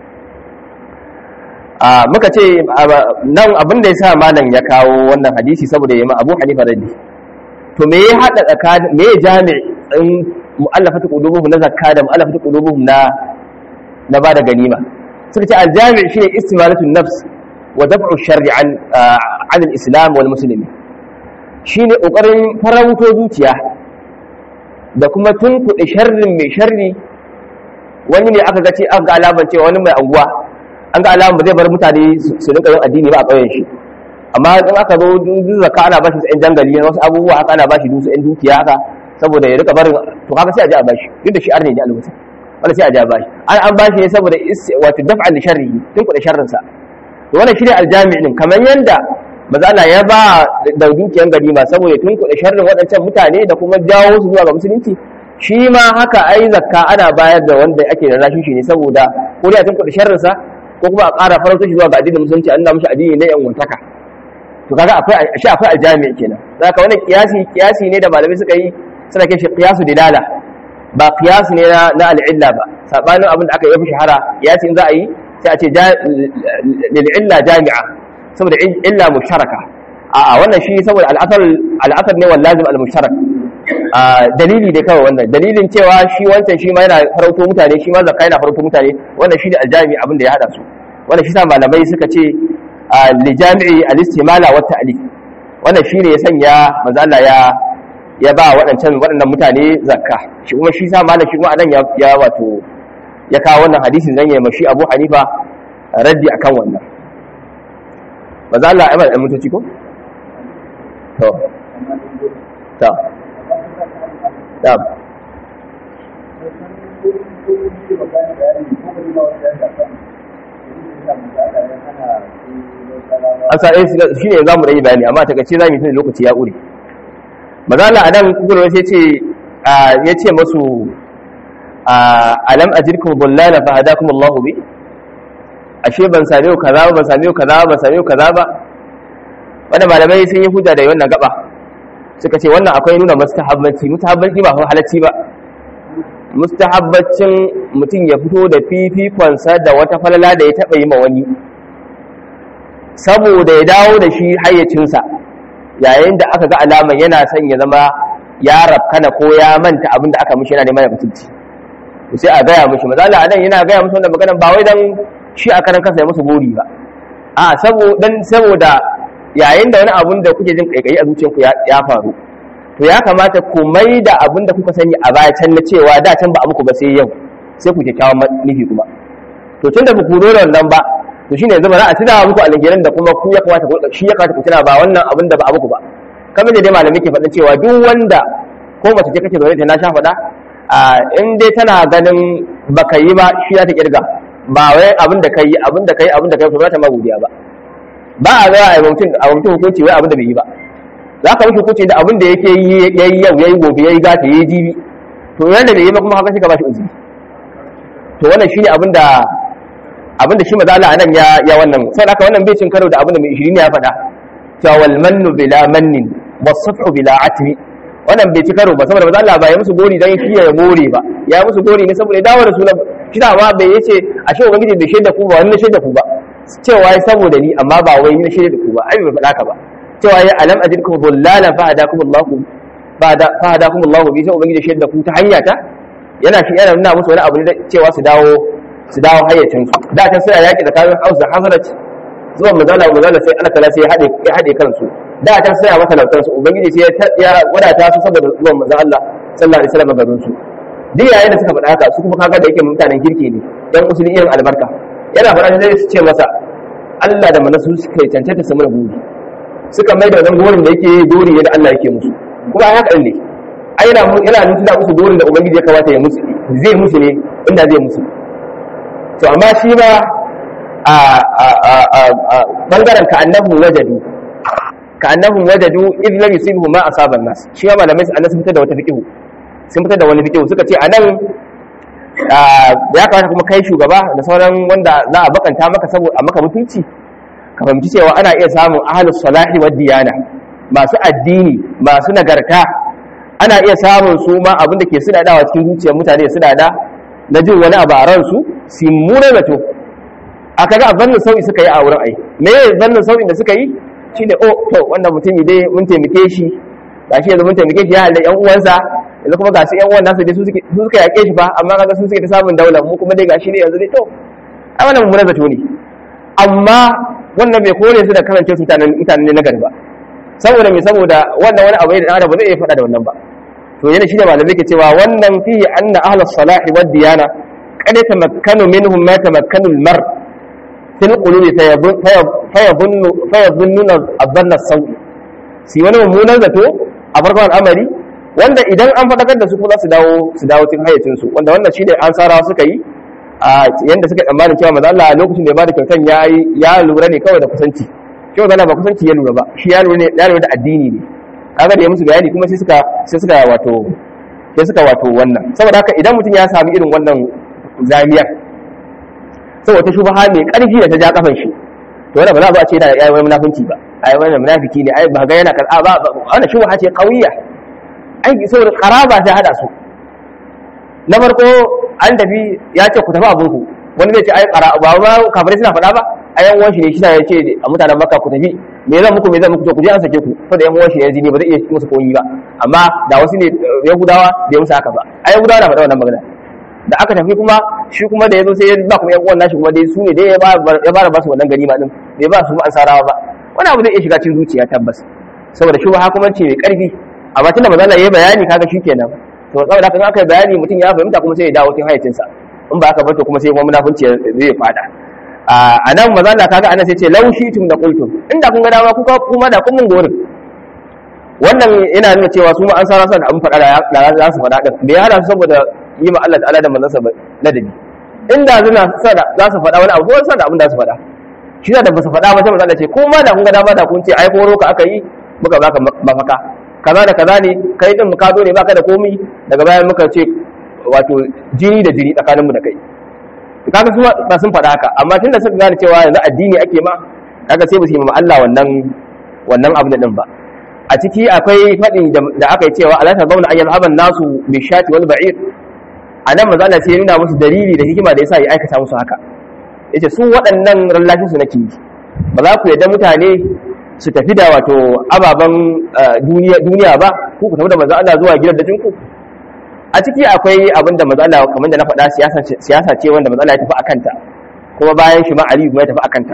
muka ce nan abin da yasa malam ya kawo wannan hadisi saboda yayi Abu Hanifa raddi. to me ya hada tsakanin me ya jami'in mu'allafatu qulubuhum na zakka da mu'allafatu qulubuhum na bada ganima? suka ce al-jami' shine istimalatu nafs wa daf'u sharri an al-islam wal muslimin. shine kokarin farauto zuciya da kuma tunkuɗe sharrin mai sharri. wani ne aka ga alaman cewa wani mai anguwa an ga alaman ba zai bar mutane su rinka yin addini ba a ƙauyen shi, amma in aka zo zakka ana bashi ɗan jangali wasu abubuwa haka ana bashi dusu ɗan dukiya haka saboda ya rika barin to kaga sai a ji a bashi duk da shi arne ne almusa wanda sai a ji a bashi an bashi ne saboda wato daf'an li sharri tun kuɗa sharrin sa. to wannan shine aljami' din kamar yanda manzo Allah ya ba da dukiyan ganima saboda tun kuɗa sharrin waɗancan mutane da kuma jawo su zuwa ga musulunci. shi ma haka ai zakka ana bayar da wanda ake da rashin shi ne saboda ko da tun kuɗa sharrin sa ko kuma a ƙara farauta shi zuwa ga addinin musulunci an na mishi addini na yan wantaka. to kaga akwai aljami' kenan. zaka wannan kiyasi ne da malamai suka yi suna kai shi qiyasu dilala ba qiyas ne na al'illa ba. sabanin abin da aka yi fi shahara qiyasi in za a yi sai a ce lil illa jami'a saboda illa mushtaraka. wannan shi saboda al'asar ne wal lazim al mushtarak. dalili dai kawai wannan dalilin cewa shi wancan shi ma yana farauto mutane shi ma zakka yana farauto mutane wannan shi ne aljami abin da ya hada su. wannan shi sa malamai suka ce li jami'i al istimala wa ta'lif wannan shine ya sanya manzo Allah ya ba waɗannan mutane zakka. Shi kuma shi sa malam shi kuma anan ya wato ya kawo wannan hadisin dan ya mashi Abu Hanifa raddi akan wannan. Manzo Allah ya ba da mutunci ko to an sa shi ne za mu ɗanyi bayani amma takaice za mu yi tun lokaci ya ƙure. Mazala a nan kukuru ya ce masu alam a jirkin bullala fa hada kuma Allah bi ashe ban same kaza ba wanda malamai sun yi hujja da wannan gaba suka ce wannan akwai nuna mustahabbanci ba halacci ba. Mustahabbacin mutum ya fito da fifikonsa da wata falala da ya taɓa yi ma wani saboda ya dawo da shi hayyacinsa yayin da aka ga alaman yana son ya zama ya rafkana ko ya manta abin da aka mishi yana neman ya mutunci sai a gaya mishi mazala anan yana gaya musu wannan maganar ba wai dan shi a karan kansa ya musu gori ba a saboda yayin da wani abun da kuke jin kaikayi a zuciyarku ya faru to ya kamata ku mai da abin da kuka sani a baya can na cewa da can ba abu ku ba sai yau sai ku kyakkyawan nufi kuma to tun da ku kuro da wannan ba to shine yanzu ba za a tuna muku alherin da kuma ku ya kamata ku tuna ba wannan abin da ba abu ku ba. Kamar da dai malamai ke faɗin cewa duk wanda ko mace ce kake zaune ta na sha faɗa in dai tana ganin baka yi ba shi za ta kirga ba wai abin da kai to ba ta ma godiya ba. Ba a ga a mutum hukunci wai abin da bai yi ba. Za ka mishi hukunci da abin da yake yayi yau yayi gobe yayi gata yayi jibi to yanda bai yi ba kuma haka sai ka ba shi uzuri. To wannan shine abin da shi maza Allah anan ya wannan saboda haka wannan bai cin karo da abin da mai 20 ya faɗa cewa wal mannu bila mannin was-safhu bila atmi. Wannan bai ci karo ba saboda maza Allah ba ya musu gori dan shi ya more ba, ya musu gori ne saboda dawo da sunan shi da ma bai yace ashe ubangiji bai shaida ku ba, wannan shaida ku ba cewa ya saboda ni amma ba wai ni shaida ku ba, ai bai faɗa ka ba cewa ya alam ajidkum dhullalan fa hadakum Allah bi sai ubangiji shaida ku ta hanya ta yana nuna musu wani abu ne cewa su dawo hayyacin su. Da ta sai yaki tsakanin Aus da Hazraj zuwa mazala sai Allah ta'ala sai ya hade kansu. Da ta sai masa lautar su ubangiji sai ya wadata su saboda zuwan manzo Allah sallallahu alaihi wasallam garin su. Duk yayin da suka faɗa haka su kuma kaga da yake mutanen kirki ne dan usuli irin albarka yana faɗa sai su ce masa Allah da manasu suka cancanta su mana gori suka mai da wannan gorin da yake gori yadda Allah yake musu kuma haka ne yana nuna musu gorin da ubangiji ya kamata ya musu zai musu ne inda zai musu. To amma shi ba a bangaren ka'annahum wajadu idh lam yusibhu ma asaba an-nas shi ma malamai sun fitar da wata fiqhu sun fitar da wani fiqhu suka ce anan ya kamata kuma kai shugaba da sauran wanda za a bakanta maka saboda a maka mutunci ka fahimci cewa ana iya samun ahlus salahi wad diyana masu addini masu nagarta ana iya samun su ma abinda ke sudadawa cikin zuciyar mutane su dada na jin wani abu a ransu su mura zato a kaga a zannin sau'i suka yi a wurin ai me ya zannin sau'in da suka yi shine to wannan mutumi dai mun taimake shi gashi yanzu mun taimake shi ya halin yan uwansa yanzu kuma gashi yan uwan nasa dai su suka yake shi ba amma kaga su suke ta samun daular mu kuma dai gashi ne yanzu dai to ai wannan mummunan zato ne amma wannan bai kore su da karance su mutanen ne na gari ba saboda wannan wani abu ne da ba zai iya faɗa da wannan ba. To yana shine malamai ke cewa wannan fihi anna ahlus salahi wad diyana qad tamakkanu minhum ma tamakkanu al-mar fil qulubi fayadhunnuna adhanna as-sawi si wani mummunan zato a farkon al'amari wanda idan an faɗakar da su kuma za su dawo cikin hayyacin su wanda wannan shine ansarawa suka yi a yanda suka tsammanin cewa manzo Allah lokacin da ya bada kyautan ya lura ne kawai da kusanci kyau zana ba kusanci ya lura ba shi ya lura da addini ne kaga da ya musu bayani kuma sai suka wato wannan saboda haka idan mutum ya sami irin wannan zamiyar saboda ta shubha mai karfi da ta ja kafan shi to wannan ba za a ce yana yayi wani munafinci ba ai wannan munafiki ne ai ba ga yana kar'a ba wannan shubha ce qawiya ai saboda qaraba ta hada su na farko an tafi ya ce ku tafi abunku wani zai ce ai qaraba ba kafirai suna faɗa ba ayan uwan shi ne shi ya ce a mutanen Makka ku tafi me zan muku to ku je an sake ku saboda yan uwan shi ne jini ba zai iya musu koyi ba amma da wasu ne Yahudawa da ya musu haka ba ai Yahudawa na faɗa wannan magana da aka tafi kuma shi kuma da yazo sai ya ba kuma yan uwan nashi kuma dai su ne dai ya ba su wannan ganima din bai ba su ansarawa ba wani abu zai iya shiga cikin zuciya tabbas saboda shubha kuma ce mai karfi amma tunda manzo Allah yayi bayani kaga shikenan to saboda haka in aka yi bayani mutum ya fahimta kuma sai ya dawo cikin hayyacin sa in ba aka bar to kuma sai kuma munafunci zai fada a nan manzo Allah kaga anan sai ce law shi'tum da qultum inda kun ga dama kuka kuma da kun mun gorin wannan ina nuna cewa su ma an sara san abin fada da za su fada din da ya hada su saboda yi ma Allah ta'ala da manzon sa ladabi inda zuna sada za su fada wani abu ko sada abin da su fada shi da ba su fada ba sai manzo Allah ce ko ma da kun ga dama da kun ce ai horo ka aka yi muka baka mafaka kaza da kaza ne kai din ka zo ne baka da komai daga bayan muka ce wato jini da jini tsakanin mu da kai kaga su ba sun fada haka amma tunda suka gane cewa yanzu addini ake ma kaga sai ba su yi ma Allah wannan abin din ba a ciki akwai fadin da aka yi cewa Allah ta zauna ayyal haban nasu bi shati wal ba'ir anan manzo Allah sai ya nuna musu dalili da hikima da yasa ya aikata musu haka yace su waɗannan rallafin su nake ba za ku yadda mutane su tafi da wato ababen duniya ba ku tafi da manzo Allah zuwa gidan dajinku a ciki akwai abin da manzo Allah kamar da na faɗa siyasa ce wanda manzo Allah ya tafi akanta kuma bayan shi ma Ali ya tafi akanta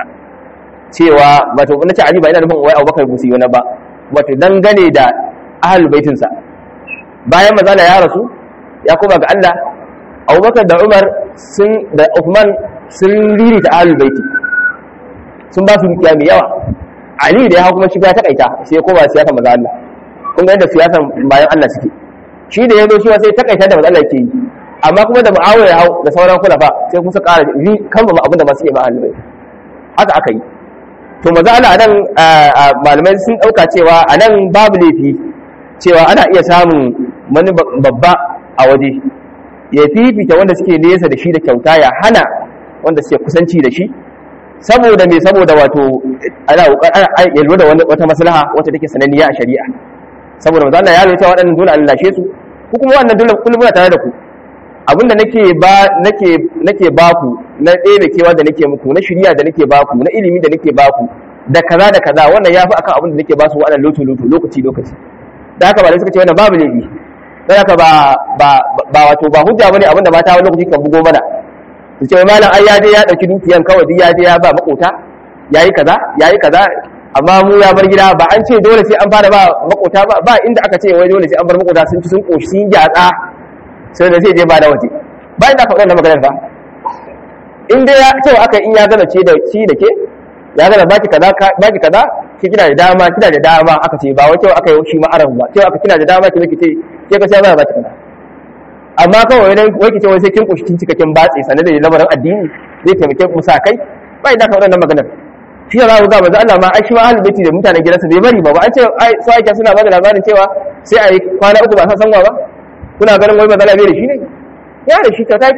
cewa wato nace Ali ba ina nufin wai Abubakar busi wani ba wato dangane da ahlul baitin sa bayan manzo Allah ya rasu ya koma ga Allah Abubakar da Umar da Uthman sun riri ta ahlul baiti sun ba su dukiya mai yawa Ali da ya hau kuma shi ya takaita sai koma siyasa manzo Allah kun ga yadda siyasan bayan Allah suke shi da yazo shi sai takaita da manzo Allah yake yi amma kuma da Muawiya ya hau da sauran kulafa sai kuma su ƙara kan ba abin da ba su yi ba ahlul bait haka aka yi to manzo Allah anan malamai sun dauka cewa anan babu laifi cewa ana iya samun wani babba a waje ya fifita wanda suke nesa da shi da kyauta ya hana wanda suke kusanci da shi saboda me saboda wato ana yalwa da wata maslaha wacce take sananniya a shari'a saboda manzo Allah ya lura cewa waɗannan dole Allah lashe su ku kuma wannan dole kullum muna tare da ku abinda nake ba ku na ɗebe kewa da nake muku na shirya da nake ba ku na ilimi da nake ba ku da kaza da kaza wannan yafi akan abin da nake ba su waɗannan lokaci da haka ba da suka ce wannan babu laifi dan haka ba wato ba hujja bane abinda mata wani lokaci kan bugo mana su ce malam ai ya je ya dauki dukiyan kawai duk ya je ya ba makota yayi kaza amma mu ya bar gida ba an ce dole sai an fara ba makota ba inda aka ce wai dole sai an bar makota sun ci sun koshi sun gyatsa sai da zai je ba da waje ba inda aka faɗa wannan maganar ba in dai ya ce aka in ya gana ce da shi da ke ya gana baki kaza ki kina da dama aka ce ba wai cewa aka yi shi ma arab ba cewa aka kina da dama ki miki ce ke ka sai ba baki kaza amma kawai idan wai ki ce wai sai kin koshi kin cikakken batsi sanan da lamarin addini zai taimake mu sa kai ba inda aka faɗa wannan maganar shi da za ku ga manzo Allah ma ai shi ma ahlul baiti da mutanen gidansa bai bari ba an ce ai su aika suna bada labarin cewa sai ai kwana uku ba san sanwa ba kuna ganin wai manzo Allah bai da shi ne ya da shi ta take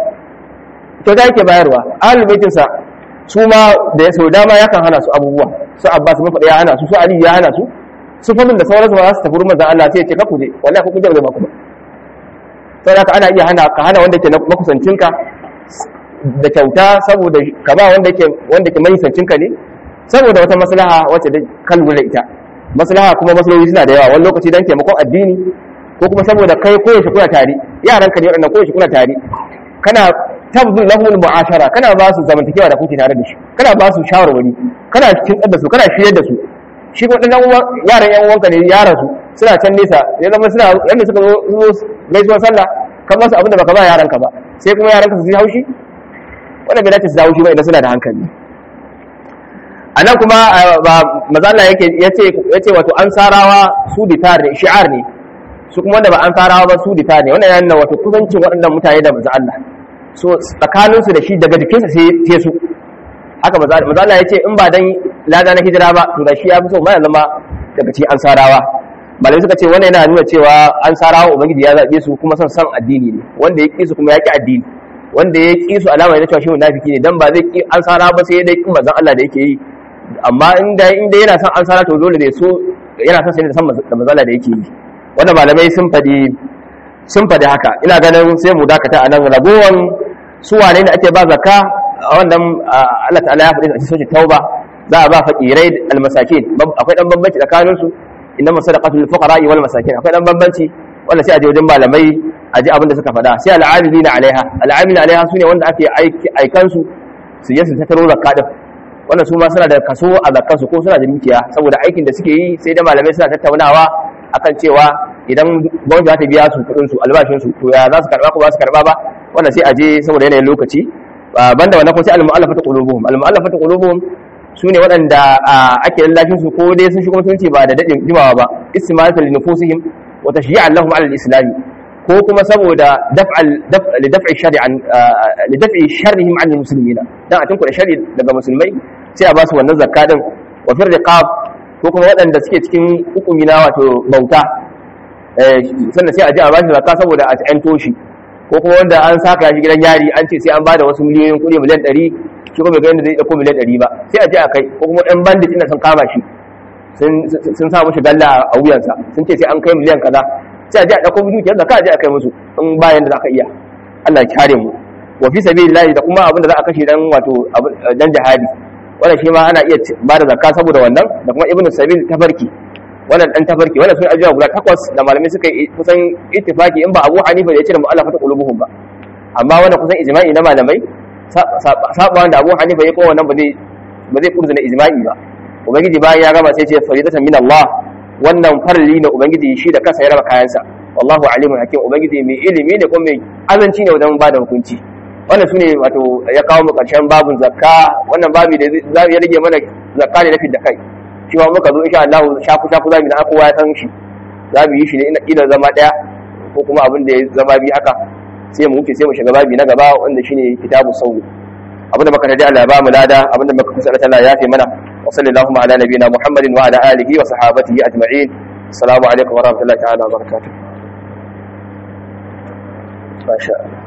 bayarwa ahlul baitin sa su ma da ya sau dama yakan hana su abubuwa su Abbas mafaɗa ya hana su Ali ya hana su fadin da sauransu ba za su tafi wurin manzo Allah sai ya ce ka kuje wallahi ku kuje ba zai ba ku ba sai haka ana iya hana wanda ke makusancinka da kyauta saboda ka ba wanda ke mahisancinka ne saboda wata maslaha wacce da kan lura ita maslaha kuma maslahohi suna da yawa wani lokaci dan taimakon addini ko kuma saboda kai koyaushe kuna tare yaranka ne waɗannan koyaushe kuna tare kana tabdul lahumul mu'ashara kana ba su zamantakewa da kuke tare da shi kana ba su shawarwari kana kintsar da su kana shiyar da su shi ko dan yaran yan uwanka ne yaran su suna can nesa ya zama suna yanda suka zo gaisuwar sallah kan ba su abin da baka ba yaranka ba sai kuma yaranka su yi haushi wanda bai dace su dawo shi ba idan suna da hankali anan kuma mazalla yace wato ansarawa su ditar ne shi'ar ne su kuma wanda ba ansarawa ba su ditar ne wannan yana wato kusancin waɗannan mutane da manzo Allah so tsakanin su da shi daga jikinsa sai su haka mazalla yace in ba dan lada na hijira ba to da shi ya fi so ma zama daga cikin ansarawa malamai suka ce wannan yana nuna cewa ansarawa ubangiji ya zabe su kuma son addini ne wanda ya ki su kuma ya ki addini wanda ya ƙi su alama ya cewa shi munafiki ne dan ba zai ƙi ansara ba sai dai kin manzon Allah da yake yi amma inda yana son ansara to dole ne so yana son sai da san da manzon Allah da yake yi wannan malamai sun fadi haka ina ganin sai mu dakata a nan ragowan su wane ne ake ba zakka wannan Allah ta'ala ya faɗi a cikin tauba za a ba fakirai almasakin akwai dan bambanci tsakanin su inna masadaqatul fuqara wal masakin akwai dan bambanci wanda sai a je wajen malamai a ji abin da suka faɗa sai al'amilina alaiha sune wanda ake aikan su je su tattaro zakka din wannan su ma suna da kaso a zakkansu ko suna da dukiya saboda aikin da suke yi, sai da malamai suna tattaunawa akan cewa idan gwamnati za ta biya su kudin su albashin su to ya za su karba ko ba su karba ba, wannan sai a je saboda yanayin lokaci. Banda wannan kuma sai al-mu'allafatu qulubuhum, al-mu'allafatu qulubuhum sune waɗanda ake lallashin su ko dai sun shiga musulunci ba da dadin jimawa ba, istima'atan li nufusihim wa tashji'an lahum 'ala al-islam, ko kuma saboda lidaf'i sharrihim 'an al-muslimin, dan a tunkuɗe sharri daga musulmai sai a ba su wannan zakka din. Wa fir riqab, ko kuma waɗanda suke cikin hukumi na wato bauta, sannan sai a je a ba shi zakka saboda a tsanto shi, ko kuma wanda an saka shi gidan yari an ce sai an bada wasu miliyoyin kuɗi miliyan 100, shi kuma bai ga yadda zai dauko miliyan 100 ba, sai a je a kai. Ko kuma ɗan bandit ina sun kama shi sun sa mushi galla a wuyansa sun ce sai an kai miliyan kaza, sai a je a dauko dukiyar da ka je a kai musu in bayan da zaka iya. Allah ya kare mu. Wa fi sabilillahi, da kuma abin da za a kashe dan wato dan jihadi, wannan shi ma ana iya bada zakka saboda wannan. Da kuma ibnu sabil tafarki, wannan dan tafarki, wannan sun ajiya guda 8 da malamai suka yi kusan ittifaki, in ba Abu Hanifa da ya ce da mu'allafatu qulubuhum ba, amma wannan kusan ijma'i na malamai, sabawan da Abu Hanifa ya ko wannan ba zai kurza na ijma'i ba. Ubangiji bayan ya gama sai ce faridatan min Allah, wannan farli na ubangiji shi da kansa ya raba kayansa. Wallahu alimun hakim, ubangiji mai ilimi ne kuma mai azanci ne wajen bada hukunci. Wannan sune wato ya kawo mu karshen babun zakka. Wannan babu da za ya rage mana zakka ne na fidda kai, shi ma muka zo insha Allah shafu za mu da kowa ya san shi, za mu yi shi ne ina zama daya ko kuma abin da ya zama bi haka, sai mu wuce sai mu shiga babi na gaba wanda shine kitabu sawm. abinda muka tadi Allah ya ba mu lada, abinda muka kusa Allah ya yafe mana. Wa sallallahu ala nabiyina Muhammadin wa ala alihi wa sahbihi ajma'in. Assalamu alaikum wa rahmatullahi ta'ala wa barakatuh. Masha Allah.